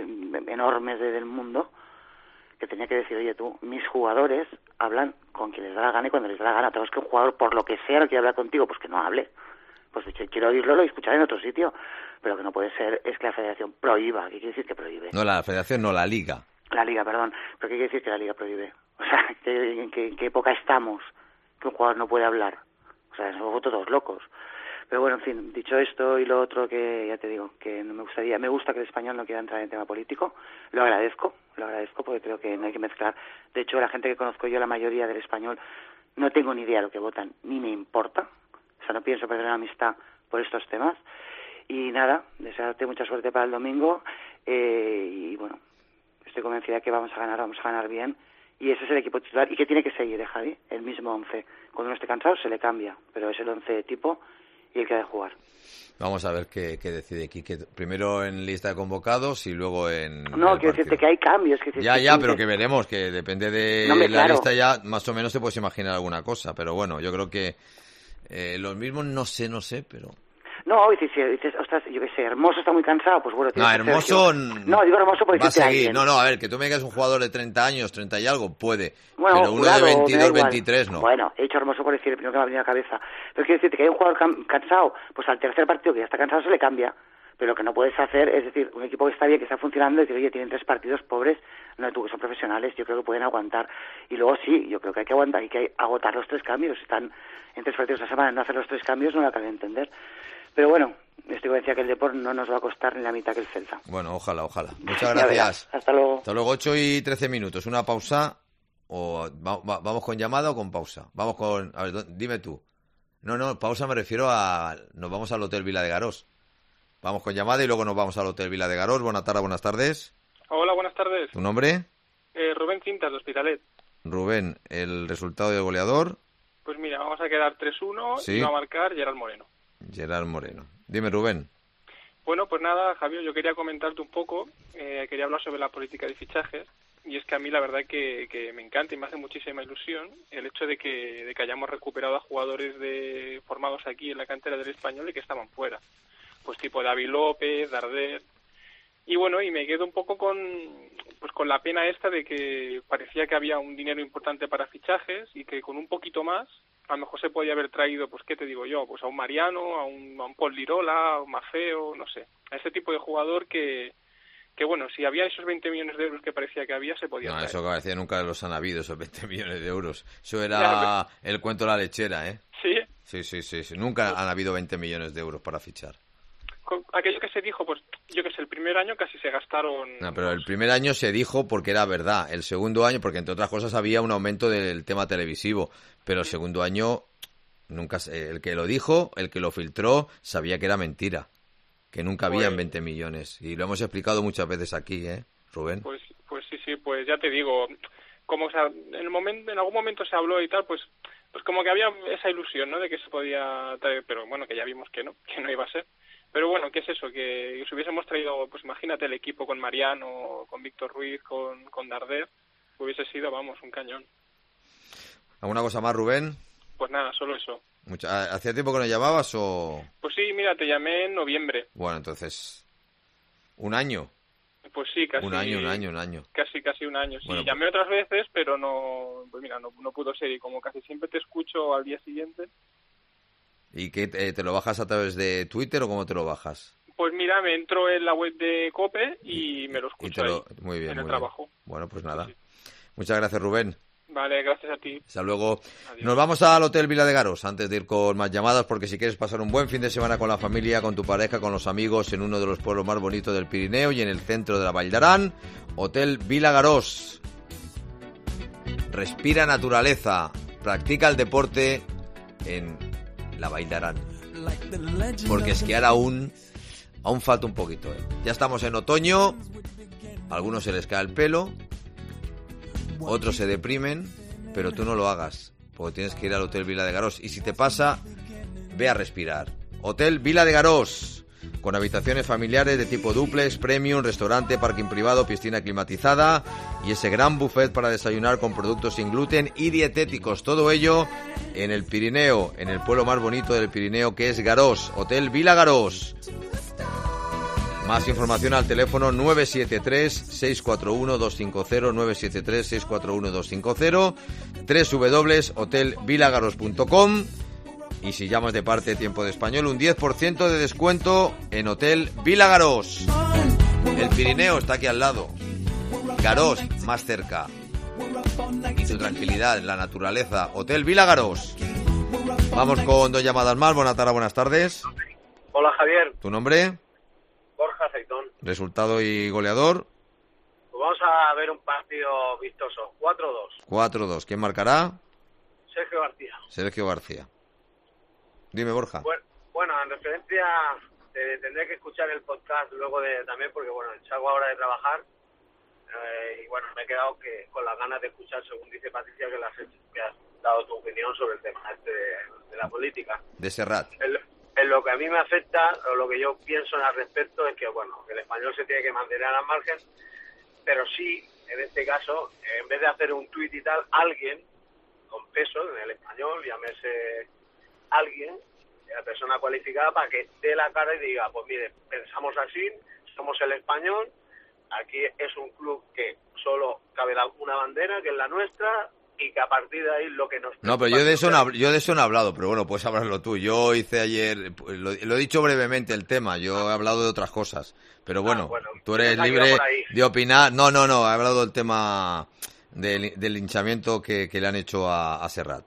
enormes de, del mundo, que tenía que decir, oye tú, mis jugadores hablan con quien les da la gana y cuando les da la gana. Tengo que un jugador, por lo que sea, no quiere hablar contigo, pues que no hable. Pues quiero oírlo, lo escucharé en otro sitio. Pero que no puede ser, es que la federación prohíba. ¿Qué quiere decir que prohíbe?
No, la federación no, la liga.
La liga, perdón. ¿Pero qué quiere decir que la liga prohíbe? O sea, ¿en qué, en qué época estamos que un jugador no puede hablar? O sea, somos todos locos. Pero bueno, en fin, dicho esto y lo otro que ya te digo, que no me gustaría, me gusta que el español no quiera entrar en tema político, lo agradezco, lo agradezco porque creo que no hay que mezclar. De hecho, la gente que conozco yo, la mayoría del español, no tengo ni idea de lo que votan, ni me importa. O sea, no pienso perder la amistad por estos temas. Y nada, desearte mucha suerte para el domingo eh, y bueno, estoy convencida que vamos a ganar, vamos a ganar bien. Y ese es el equipo titular y que tiene que seguir, ¿eh, Javi? El mismo once. Cuando uno esté cansado se le cambia, pero es el once tipo y el que ha de jugar.
Vamos a ver qué, qué decide Quique. Primero en lista de convocados y luego en...
No, quiero decirte que hay cambios. Que
ya, ya, pero que veremos, que depende de
no, me,
la
claro.
lista ya, más o menos te puedes imaginar alguna cosa. Pero bueno, yo creo que eh, los mismos no sé, no sé, pero...
No, dices, dices, ostras, yo qué sé, Hermoso está muy cansado, pues bueno...
No, Hermoso...
No, digo Hermoso porque
va a seguir. No, no, a ver, que tú me digas un jugador de treinta años, treinta y algo, puede.
Bueno,
pero uno
jurado,
de veintidós, veintitrés, no.
Bueno, he dicho Hermoso por decir el primero que me ha venido a la cabeza. Pero quiero decirte que hay un jugador can- cansado, pues al tercer partido que ya está cansado se le cambia. Pero lo que no puedes hacer es decir, un equipo que está bien, que está funcionando, y decir, oye, tienen tres partidos pobres, no tú que son profesionales, yo creo que pueden aguantar. Y luego sí, yo creo que hay que aguantar, hay que agotar los tres cambios. Si están en tres partidos a la semana, no hacer los tres cambios, no lo acabo de entender. Pero bueno, estoy convencida que el Depor no nos va a costar ni la mitad que el Celta.
Bueno, ojalá, ojalá. Muchas gracias.
Hasta luego.
Hasta luego, ocho y trece minutos. Una pausa o va, va, vamos con llamada o con pausa. Vamos con... A ver, dime tú. No, no, pausa me refiero a... Nos vamos al Hotel Vila de Garós. Vamos con llamada y luego nos vamos al Hotel Vila de Garós. Buenas tardes, buenas tardes.
Hola, buenas tardes.
¿Tu nombre?
Eh, Rubén Quintas, de Hospitalet.
Rubén, el resultado del goleador.
Pues mira, vamos a quedar tres uno
¿Sí?
y va a marcar Gerard Moreno.
Gerard Moreno. Dime, Rubén.
Bueno, pues nada, Javier, yo quería comentarte un poco, eh, quería hablar sobre la política de fichajes, y es que a mí la verdad que, que me encanta y me hace muchísima ilusión el hecho de que, de que hayamos recuperado a jugadores de formados aquí en la cantera del Español y que estaban fuera. Pues tipo David López, Darder. Y bueno, y me quedo un poco con pues con la pena esta de que parecía que había un dinero importante para fichajes y que con un poquito más a lo mejor se podía haber traído, pues qué te digo yo, pues a un Mariano, a un, a un Paul Lirola, a un Maffeo, no sé, a ese tipo de jugador que, que bueno, si había esos veinte millones de euros que parecía que había, se podía
No,
traer.
eso que parecía nunca los han habido, esos veinte millones de euros. Eso era
Ya,
el cuento de la lechera, ¿eh?
Sí.
Sí, sí, sí, sí. Nunca han habido veinte millones de euros para fichar.
Con aquello que se dijo, pues yo que sé, el primer año casi se gastaron...
No, pero el primer año se dijo porque era verdad. El segundo año, porque entre otras cosas había un aumento del tema televisivo. Pero el segundo año, nunca se- el que lo dijo, el que lo filtró, sabía que era mentira. Que nunca habían
Pues-
veinte millones. Y lo hemos explicado muchas veces aquí, ¿eh, Rubén?
Pues pues sí, sí, pues ya te digo, como o sea, en el momento en algún momento se habló y tal, pues pues como que había esa ilusión, ¿no?, de que se podía traer, pero bueno, que ya vimos que no, que no iba a ser. Pero bueno, ¿qué es eso? Que si hubiésemos traído, pues imagínate el equipo con Mariano, con Víctor Ruiz, con, con Darder, hubiese sido, vamos, un cañón.
¿Alguna cosa más, Rubén?
Pues nada, solo eso.
Mucha- ¿Hacía tiempo que no llamabas o...?
Pues sí, mira, te llamé en noviembre.
Bueno, entonces... ¿Un año?
Pues sí, casi.
Un año, un año, un año.
Casi, casi un año. Sí,
Bueno,
llamé otras veces, pero no, pues mira, no, no pudo ser. Y como casi siempre te escucho al día siguiente,
¿Y qué, eh, te lo bajas a través de Twitter o cómo te lo bajas?
pues mira, me entro en la web de COPE y me lo
Y
escucho
te lo...
ahí,
Muy bien,
en el
muy
trabajo.
bien. Bueno, pues nada. Muchas gracias, Rubén.
Vale, gracias a ti.
Hasta luego. Adiós. Nos vamos al Hotel Vila de Garós antes de ir con más llamadas, porque si quieres pasar un buen fin de semana con la familia, con tu pareja, con los amigos, en uno de los pueblos más bonitos del Pirineo y en el centro de la Vall d'Aran, Hotel Vila Garós. Respira naturaleza, practica el deporte en la Vall d'Aran, porque esquiar aún, aún falta un poquito, ¿eh? Ya estamos en otoño, a algunos se les cae el pelo, otros se deprimen, pero tú no lo hagas, porque tienes que ir al Hotel Vila de Garós. Y si te pasa, ve a respirar. Hotel Vila de Garós, con habitaciones familiares de tipo dúplex, premium, restaurante, parking privado, piscina climatizada y ese gran buffet para desayunar con productos sin gluten y dietéticos. Todo ello en el Pirineo, en el pueblo más bonito del Pirineo, que es Garós. Hotel Vila Garós. Más información al teléfono nueve siete tres, seis cuatro uno, dos cinco cero, nueve siete tres, seis cuatro uno, dos cinco cero, doble u doble u doble u punto hotel vilagaros punto com, y si llamas de parte de Tiempo de Español, un diez por ciento de descuento en Hotel Vila Garós. El Pirineo está aquí al lado, Garós más cerca, y tu tranquilidad, la naturaleza. Hotel Vila Garós. Vamos con dos llamadas más. Buenas tardes, buenas tardes.
Hola, Javier.
¿Tu nombre?
Borja Aceitón.
Resultado y goleador.
Pues vamos a ver un partido vistoso. cuatro dos.
cuatro dos. ¿Quién marcará?
Sergio García.
Sergio García. Dime, Borja.
Bueno, bueno en referencia, eh, tendré que escuchar el podcast luego de también, porque bueno, salgo ahora de trabajar eh, y bueno, me he quedado que con las ganas de escuchar, según dice Patricia, que, las, que has dado tu opinión sobre el tema este de, de la política.
De Serrat.
El, En lo que a mí me afecta, o lo que yo pienso al respecto, es que, bueno, que el español se tiene que mantener al margen, pero sí, en este caso, en vez de hacer un tuit y tal, alguien con peso en el español, llámese alguien, la persona cualificada, para que dé la cara y diga, pues mire, pensamos así, somos el español, aquí es un club que solo cabe una bandera, que es la nuestra, y que a partir de ahí lo que nos...
No, pero yo de eso no, yo de eso no he hablado, pero bueno, puedes hablarlo tú. Yo hice ayer, lo, lo he dicho brevemente el tema, yo he hablado de otras cosas, pero bueno, ah, bueno tú eres libre de opinar. No, no, no, he hablado del tema del, del linchamiento que, que le han hecho a, a Serrat.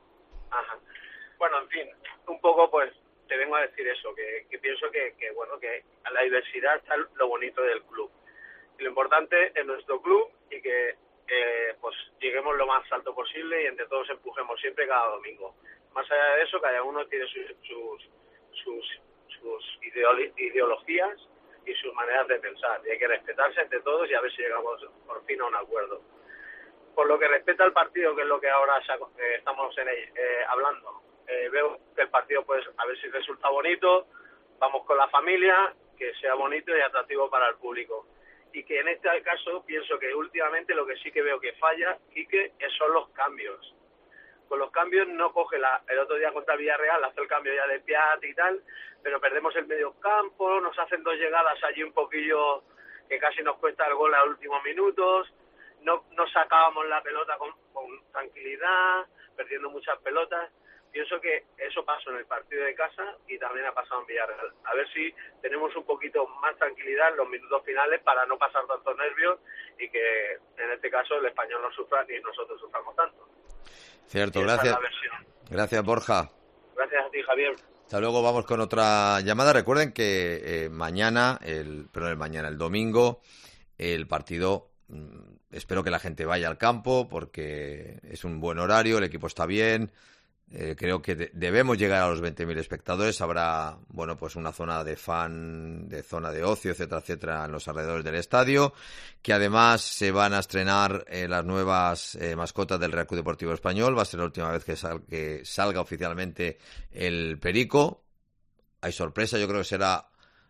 Ajá. Bueno, en fin, un poco pues te vengo a decir eso, que, que pienso que, que, bueno, que a la diversidad está lo bonito del club. Y lo importante es nuestro club y que Eh, pues lleguemos lo más alto posible y entre todos empujemos siempre cada domingo. Más allá de eso, cada uno tiene sus sus sus, sus ideolo- ideologías y sus maneras de pensar, y hay que respetarse entre todos y a ver si llegamos por fin a un acuerdo. Por lo que respecta al partido, que es lo que ahora eh, estamos en el, eh, hablando, eh, veo que el partido, pues a ver si resulta bonito, vamos con la familia, que sea bonito y atractivo para el público. Y que en este caso pienso que últimamente lo que sí que veo que falla, Quique, son los cambios. Con los cambios no coge la, el otro día contra el Villarreal, hace el cambio ya de Piat y tal, pero perdemos el medio campo, nos hacen dos llegadas allí un poquillo que casi nos cuesta el gol a los últimos minutos, no, no sacábamos la pelota con, con tranquilidad, perdiendo muchas pelotas. Pienso que eso pasó en el partido de casa y también ha pasado en Villarreal. A ver si tenemos un poquito más tranquilidad en los minutos finales para no pasar tantos nervios y que en este caso el español no sufra ni nosotros suframos tanto.
Cierto, gracias. Gracias, Borja.
Gracias a ti, Javier.
Hasta luego, vamos con otra llamada. Recuerden que eh, mañana, el, perdón, el mañana, el domingo, el partido, mmm, espero que la gente vaya al campo porque es un buen horario, el equipo está bien. Eh, creo que de- debemos llegar a los veinte mil espectadores. Habrá, bueno, pues una zona de fan, de zona de ocio, etcétera, etcétera, en los alrededores del estadio. Que además se van a estrenar eh, las nuevas eh, mascotas del Real Club Deportivo Español. Va a ser la última vez que, sal- que salga oficialmente el perico. Hay sorpresa, yo creo que será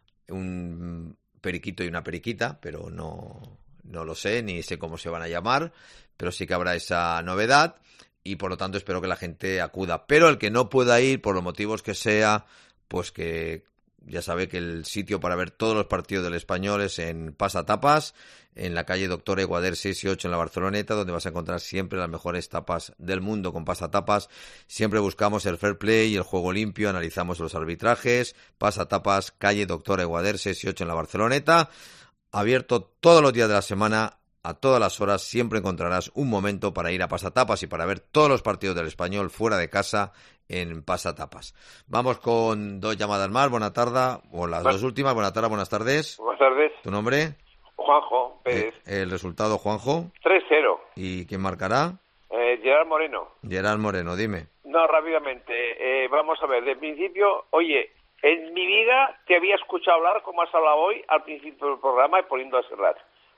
un periquito y una periquita, pero no, no lo sé, ni sé cómo se van a llamar, pero sí que habrá esa novedad. Y por lo tanto espero que la gente acuda. Pero el que no pueda ir, por los motivos que sea, pues que ya sabe que el sitio para ver todos los partidos del Español es en Pasatapas, en la calle Doctor Eguader seis y ocho en la Barceloneta, donde vas a encontrar siempre las mejores tapas del mundo con Pasatapas. Siempre buscamos el fair play y el juego limpio, analizamos los arbitrajes. Pasatapas, calle Doctor Eguader seis y ocho en la Barceloneta. Abierto todos los días de la semana a todas las horas, siempre encontrarás un momento para ir a Pasatapas y para ver todos los partidos del Español fuera de casa en Pasatapas. Vamos con dos llamadas más. Buena tarde, o las dos últimas. Buena tarde, buenas tardes.
Buenas tardes.
¿Tu nombre?
Juanjo Pérez.
Eh, el resultado, Juanjo.
tres cero.
¿Y quién marcará?
Eh, Gerard Moreno.
Gerard Moreno, dime.
No, rápidamente. Eh, vamos a ver, de principio, oye, en mi vida te había escuchado hablar como has hablado hoy al principio del programa y poniendo a Serrat.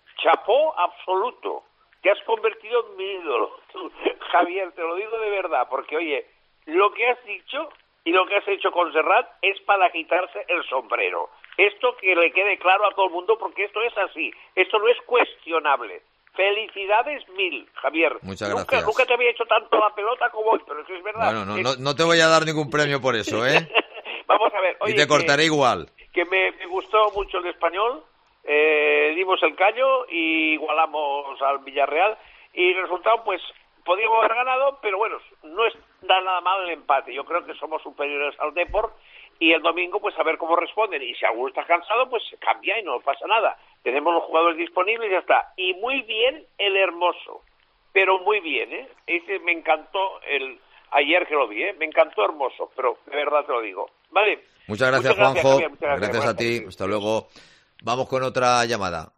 Chapó absoluto. Te has convertido en mi ídolo. Javier, te lo digo de verdad, porque oye, lo que has dicho y lo que has hecho con Serrat es para quitarse el sombrero. Esto que le quede claro a todo el mundo, porque esto es así. Esto no es cuestionable. Felicidades mil, Javier.
Muchas
nunca,
gracias.
Nunca te había hecho tanto la pelota como hoy, pero eso es verdad.
Bueno, no,
Es-
no, no te voy a dar ningún premio por eso, ¿eh?
Vamos a ver. Oye,
Y te cortaré
que,
igual.
que me, me gustó mucho el Español. Eh, dimos el callo y igualamos al Villarreal. Y el resultado, pues, podíamos haber ganado, pero bueno, no es da nada mal el empate. Yo creo que somos superiores al Depor. Y el domingo, pues, a ver cómo responden. Y si alguno está cansado, pues cambia y no pasa nada. Tenemos los jugadores disponibles y ya está. Y muy bien el Hermoso. Pero muy bien, ¿eh? Ese me encantó el ayer que lo vi, ¿eh? Me encantó Hermoso, pero de verdad te lo digo. Vale.
Muchas gracias,
Muchas gracias,
Juanjo.
Javier, muchas gracias.
Gracias a
Buenas
ti. Hasta luego. Vamos con otra llamada.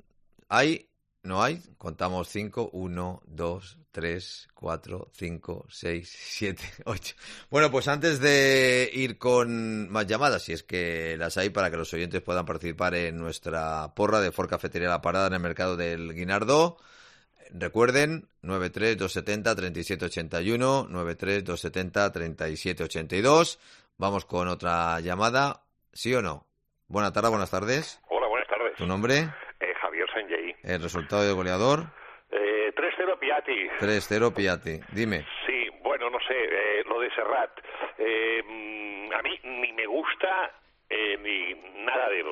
¿Hay? ¿No hay? Contamos cinco. Uno, dos, tres, cuatro, cinco, seis, siete, ocho. Bueno, pues antes de ir con más llamadas, si es que las hay, para que los oyentes puedan participar en nuestra porra de Ford Cafetería La Parada en el mercado del Guinardó, recuerden, nueve tres dos siete cero tres siete ocho uno, nueve tres dos siete cero tres siete ocho dos. Vamos con otra llamada. ¿Sí o no? Buenas tardes, buenas tardes.
Hola, buenas tardes.
¿Tu nombre?
Eh, Javier Sanjay.
El resultado de goleador.
Eh, tres cero Piatti.
tres cero Piatti. Dime.
Sí, bueno, no sé, eh, lo de Serrat. Eh, mm, a mí ni me gusta eh, ni nada de él.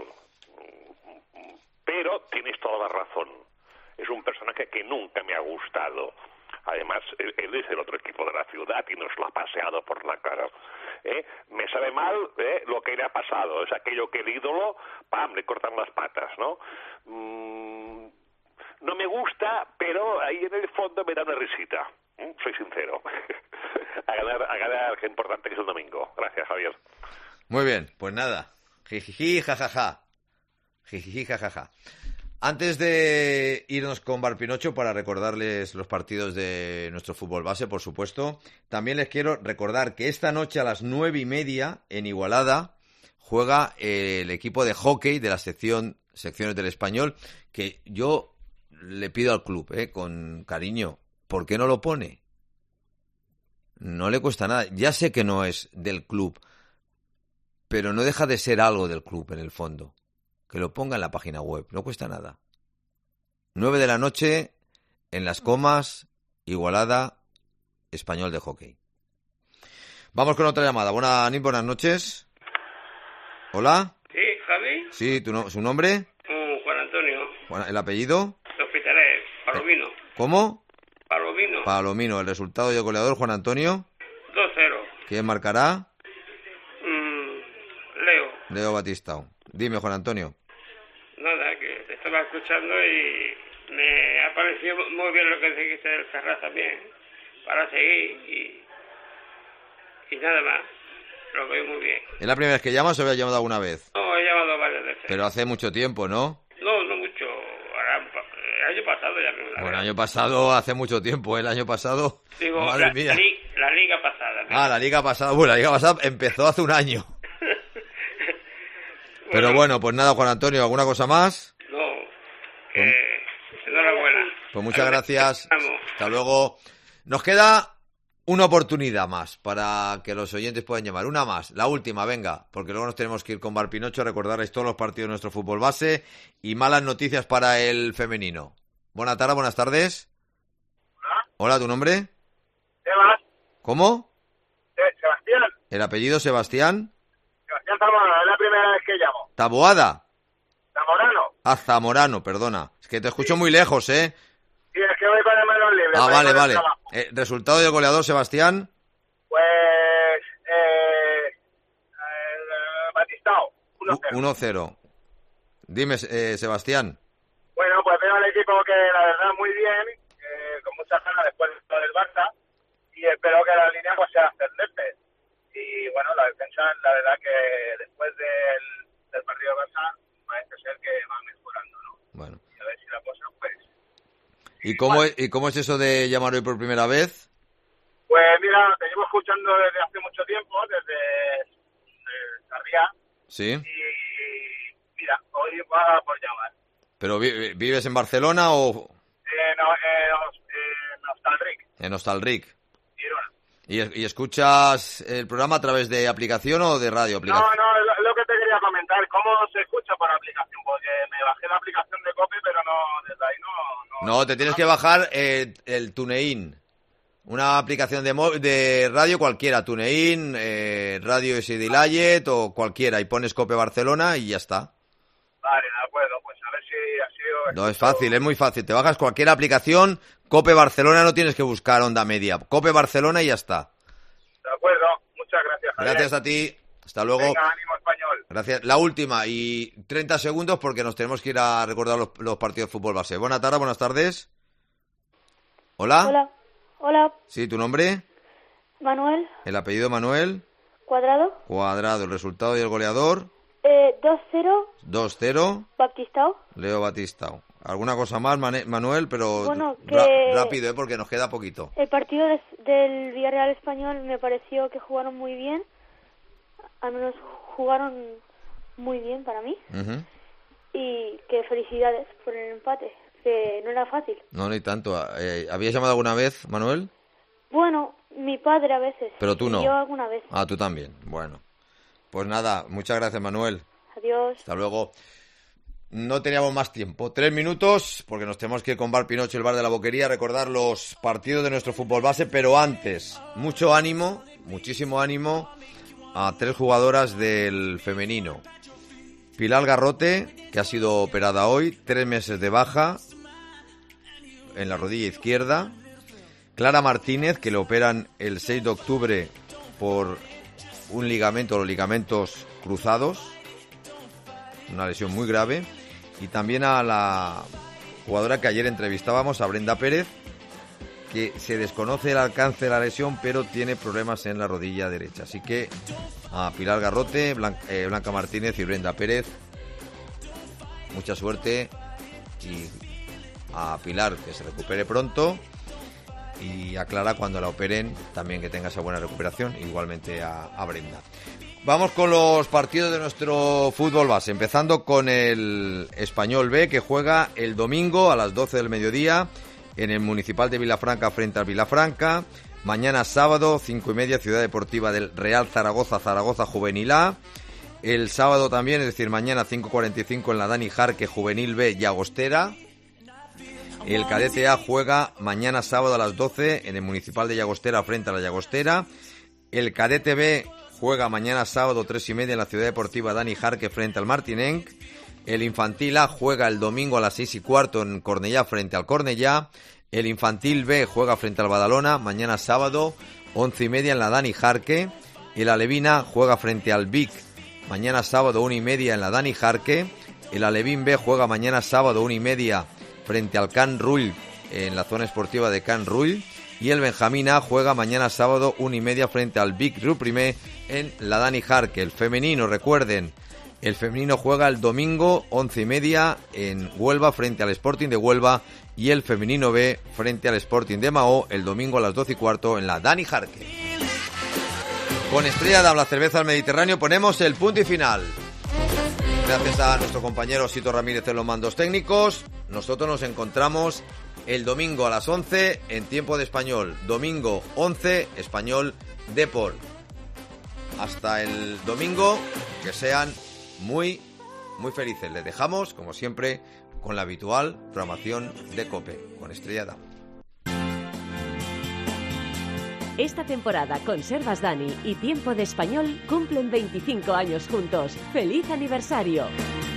Pero tienes toda la razón. Es un personaje que nunca me ha gustado. Además, él, él es del otro equipo de la ciudad y nos lo ha paseado por la cara. ¿Eh? Me sabe mal ¿eh? lo que le ha pasado. Es aquello que el ídolo, ¡pam!, le cortan las patas, ¿no? Mm, no me gusta, pero ahí en el fondo me da una risita. ¿eh? Soy sincero. a ganar, a ganar, qué importante que es el domingo. Gracias, Javier.
Muy bien, pues nada. Jijiji, jajaja. Jijiji, jajaja. Antes de irnos con Barpinocho para recordarles los partidos de nuestro fútbol base, por supuesto, también les quiero recordar que esta noche a las nueve y media en Igualada juega el equipo de hockey de la sección secciones del Español, que yo le pido al club, eh, con cariño, ¿por qué no lo pone? No le cuesta nada. Ya sé que no es del club, pero no deja de ser algo del club en el fondo. Que lo ponga en la página web, no cuesta nada. nueve de la noche, en Las Comas, Igualada, Español de hockey. Vamos con otra llamada. Buenas, buenas noches. Hola.
Sí, Javi.
Sí, ¿tu no, ¿su nombre?
Mm, Juan Antonio.
Juan- ¿El apellido?
Hospitalet. Palomino.
¿Cómo?
Palomino.
Palomino. El resultado de goleador, Juan Antonio.
dos cero.
¿Quién marcará?
Mm, Leo.
Leo Batistao. Dime, Juan Antonio.
Nada, que te estaba escuchando y me ha parecido muy bien lo que dijiste del Serrat también. Para seguir y, y nada más. Lo veo muy bien.
¿Es la primera vez que llamas o habías llamado alguna vez?
No, he llamado varias veces.
Pero hace mucho tiempo, ¿no?
No, no mucho. Ahora, el año pasado ya me una
Bueno, el
vez.
año pasado, hace mucho tiempo, el año pasado.
Digo,
madre
la,
mía.
li- la liga pasada. ¿no?
Ah, la liga pasada. Bueno, la liga pasada empezó hace un año. Pero bueno, pues nada, Juan Antonio, ¿alguna cosa más?
No, que enhorabuena.
Pues muchas gracias.
Vamos.
Hasta luego. Nos queda una oportunidad más para que los oyentes puedan llamar. Una más, la última, venga, porque luego nos tenemos que ir con Barpinocho a recordarles todos los partidos de nuestro fútbol base y malas noticias para el femenino. Buenas tardes, buenas tardes. Hola, ¿tu nombre?
Sebas,
¿Cómo?
eh, Sebastián,
¿El apellido Sebastián?
Sebastián Zamorano, es la primera vez que llamo.
Taboada.
Zamorano,
Ah, Zamorano, perdona. Es que te escucho muy lejos, ¿eh?
sí, es que voy con el manos libres.
Ah,
voy
vale,
con el
vale.
trabajo.
Eh, resultado del goleador, Sebastián.
Pues, eh, eh, Batistao, uno cero.
uno cero. Dime, eh, Sebastián.
Bueno, pues veo al equipo que la verdad muy bien, eh, con muchas ganas después de lo del Barça, y espero que la línea pues sea ascendente. Y bueno, la defensa, la verdad que después del, del partido de Barça parece ser que va mejorando, ¿no?
Bueno.
Y a ver si la cosa pues...
¿Y cómo, es, ¿Y cómo es eso de llamar hoy por primera vez?
Pues mira, te llevo escuchando desde hace mucho tiempo, desde, desde Sarriá,
Sí.
y mira, hoy va por llamar.
¿Pero vi- vives en Barcelona o
Eh, no, eh, Os- eh, Nostalric,
en Hostalric?
Girona.
¿Y, ¿Y escuchas el programa a través de aplicación o de radio?
No,
Aplicación.
no, es lo, es lo que te quería comentar. ¿Cómo se escucha por aplicación? Porque me bajé la aplicación de COPE, pero no, desde ahí no...
No, te tienes que bajar eh, el TuneIn. Una aplicación de, mo- de radio cualquiera, TuneIn, eh, Radio S D Layet o cualquiera, y pones Cope Barcelona y ya está.
Vale, de acuerdo, pues a ver si ha sido...
No, es fácil, es muy fácil. Te bajas cualquier aplicación, Cope Barcelona, no tienes que buscar Onda Media. Cope Barcelona y ya está.
De acuerdo, muchas gracias, Javier.
Gracias a ti, hasta luego.
Venga, ánimo español.
Gracias. La última y treinta segundos porque nos tenemos que ir a recordar los, los partidos de fútbol base. Buenas tardes, buenas tardes. Hola.
Hola, hola,
Sí, ¿tu nombre?
Manuel,
El apellido Manuel
cuadrado,
Cuadrado. El resultado y el goleador
eh, dos cero,
dos cero.
Baptistao.
Leo Batistao. ¿Alguna cosa más, Mane- Manuel? Pero
Bueno,
ra-
que-
rápido, ¿eh? Porque nos queda poquito.
El partido de- del Villarreal Español me pareció que jugaron muy bien, al menos jugaron muy bien para mí,
Ujú.
y que felicidades por el empate, que no era fácil.
No, ni tanto. Eh, ¿Habías llamado alguna vez, Manuel?
Bueno, mi padre a veces.
Pero tú no.
Y yo alguna vez.
Ah, tú también. Bueno. Pues nada, muchas gracias, Manuel.
Adiós.
Hasta luego. No teníamos más tiempo. Tres minutos, porque nos tenemos que ir con Bar Pinocho, el bar de la Boquería, a recordar los partidos de nuestro fútbol base, pero antes, mucho ánimo, muchísimo ánimo a tres jugadoras del femenino. Pilar Garrote, que ha sido operada hoy, tres meses de baja en la rodilla izquierda. Clara Martínez, que le operan el seis de octubre por un ligamento, los ligamentos cruzados, una lesión muy grave. Y también a la jugadora que ayer entrevistábamos, a Brenda Pérez, que se desconoce el alcance de la lesión, pero tiene problemas en la rodilla derecha. Así que a Pilar Garrote, Blan- eh, Blanca Martínez y Brenda Pérez, mucha suerte, y a Pilar que se recupere pronto, y a Clara cuando la operen también que tenga esa buena recuperación, igualmente a, a Brenda. Vamos con los partidos de nuestro fútbol base, empezando con el Español B, que juega el domingo a las doce del mediodía en el Municipal de Vilafranca frente al Vilafranca. Mañana sábado, cinco y media, Ciudad Deportiva del Real Zaragoza, Zaragoza Juvenil A. El sábado también, es decir, mañana cinco cuarenta y cinco en la Dani Jarque Juvenil B, Llagostera. El Cadete A juega mañana sábado a las doce en el Municipal de Llagostera frente a la Llagostera. El Cadete B juega mañana sábado tres y media en la Ciudad Deportiva Dani Jarque frente al Martinenc. El Infantil A juega el domingo a las seis y cuarto en Cornellá frente al Cornellá. El Infantil B juega frente al Badalona mañana sábado once y media en la Dani Jarque. El Alevina juega frente al Vic mañana sábado una y media en la Dani Jarque. El Alevín B juega mañana sábado una y media frente al Can Rull en la zona esportiva de Can Rull. Y el Benjamín A juega mañana sábado una y media frente al Vic Ruprimé en la Dani Jarque. El femenino, recuerden, el femenino juega el domingo once y media en Huelva frente al Sporting de Huelva, y el femenino B frente al Sporting de Mahó el domingo a las doce y cuarto en la Dani Jarque. Con Estrella Damm, la cerveza del Mediterráneo, ponemos el punto y final. Gracias a nuestro compañero Sito Ramírez en los mandos técnicos. Nosotros nos encontramos el domingo a las once en tiempo de español. Domingo once, Español Depor. Hasta el domingo, que sean muy, muy felices. Les dejamos, como siempre, con la habitual programación de COPE, con Estrella Damm.
Esta temporada Conservas Dani y Tiempo de Español cumplen veinticinco años juntos. ¡Feliz aniversario!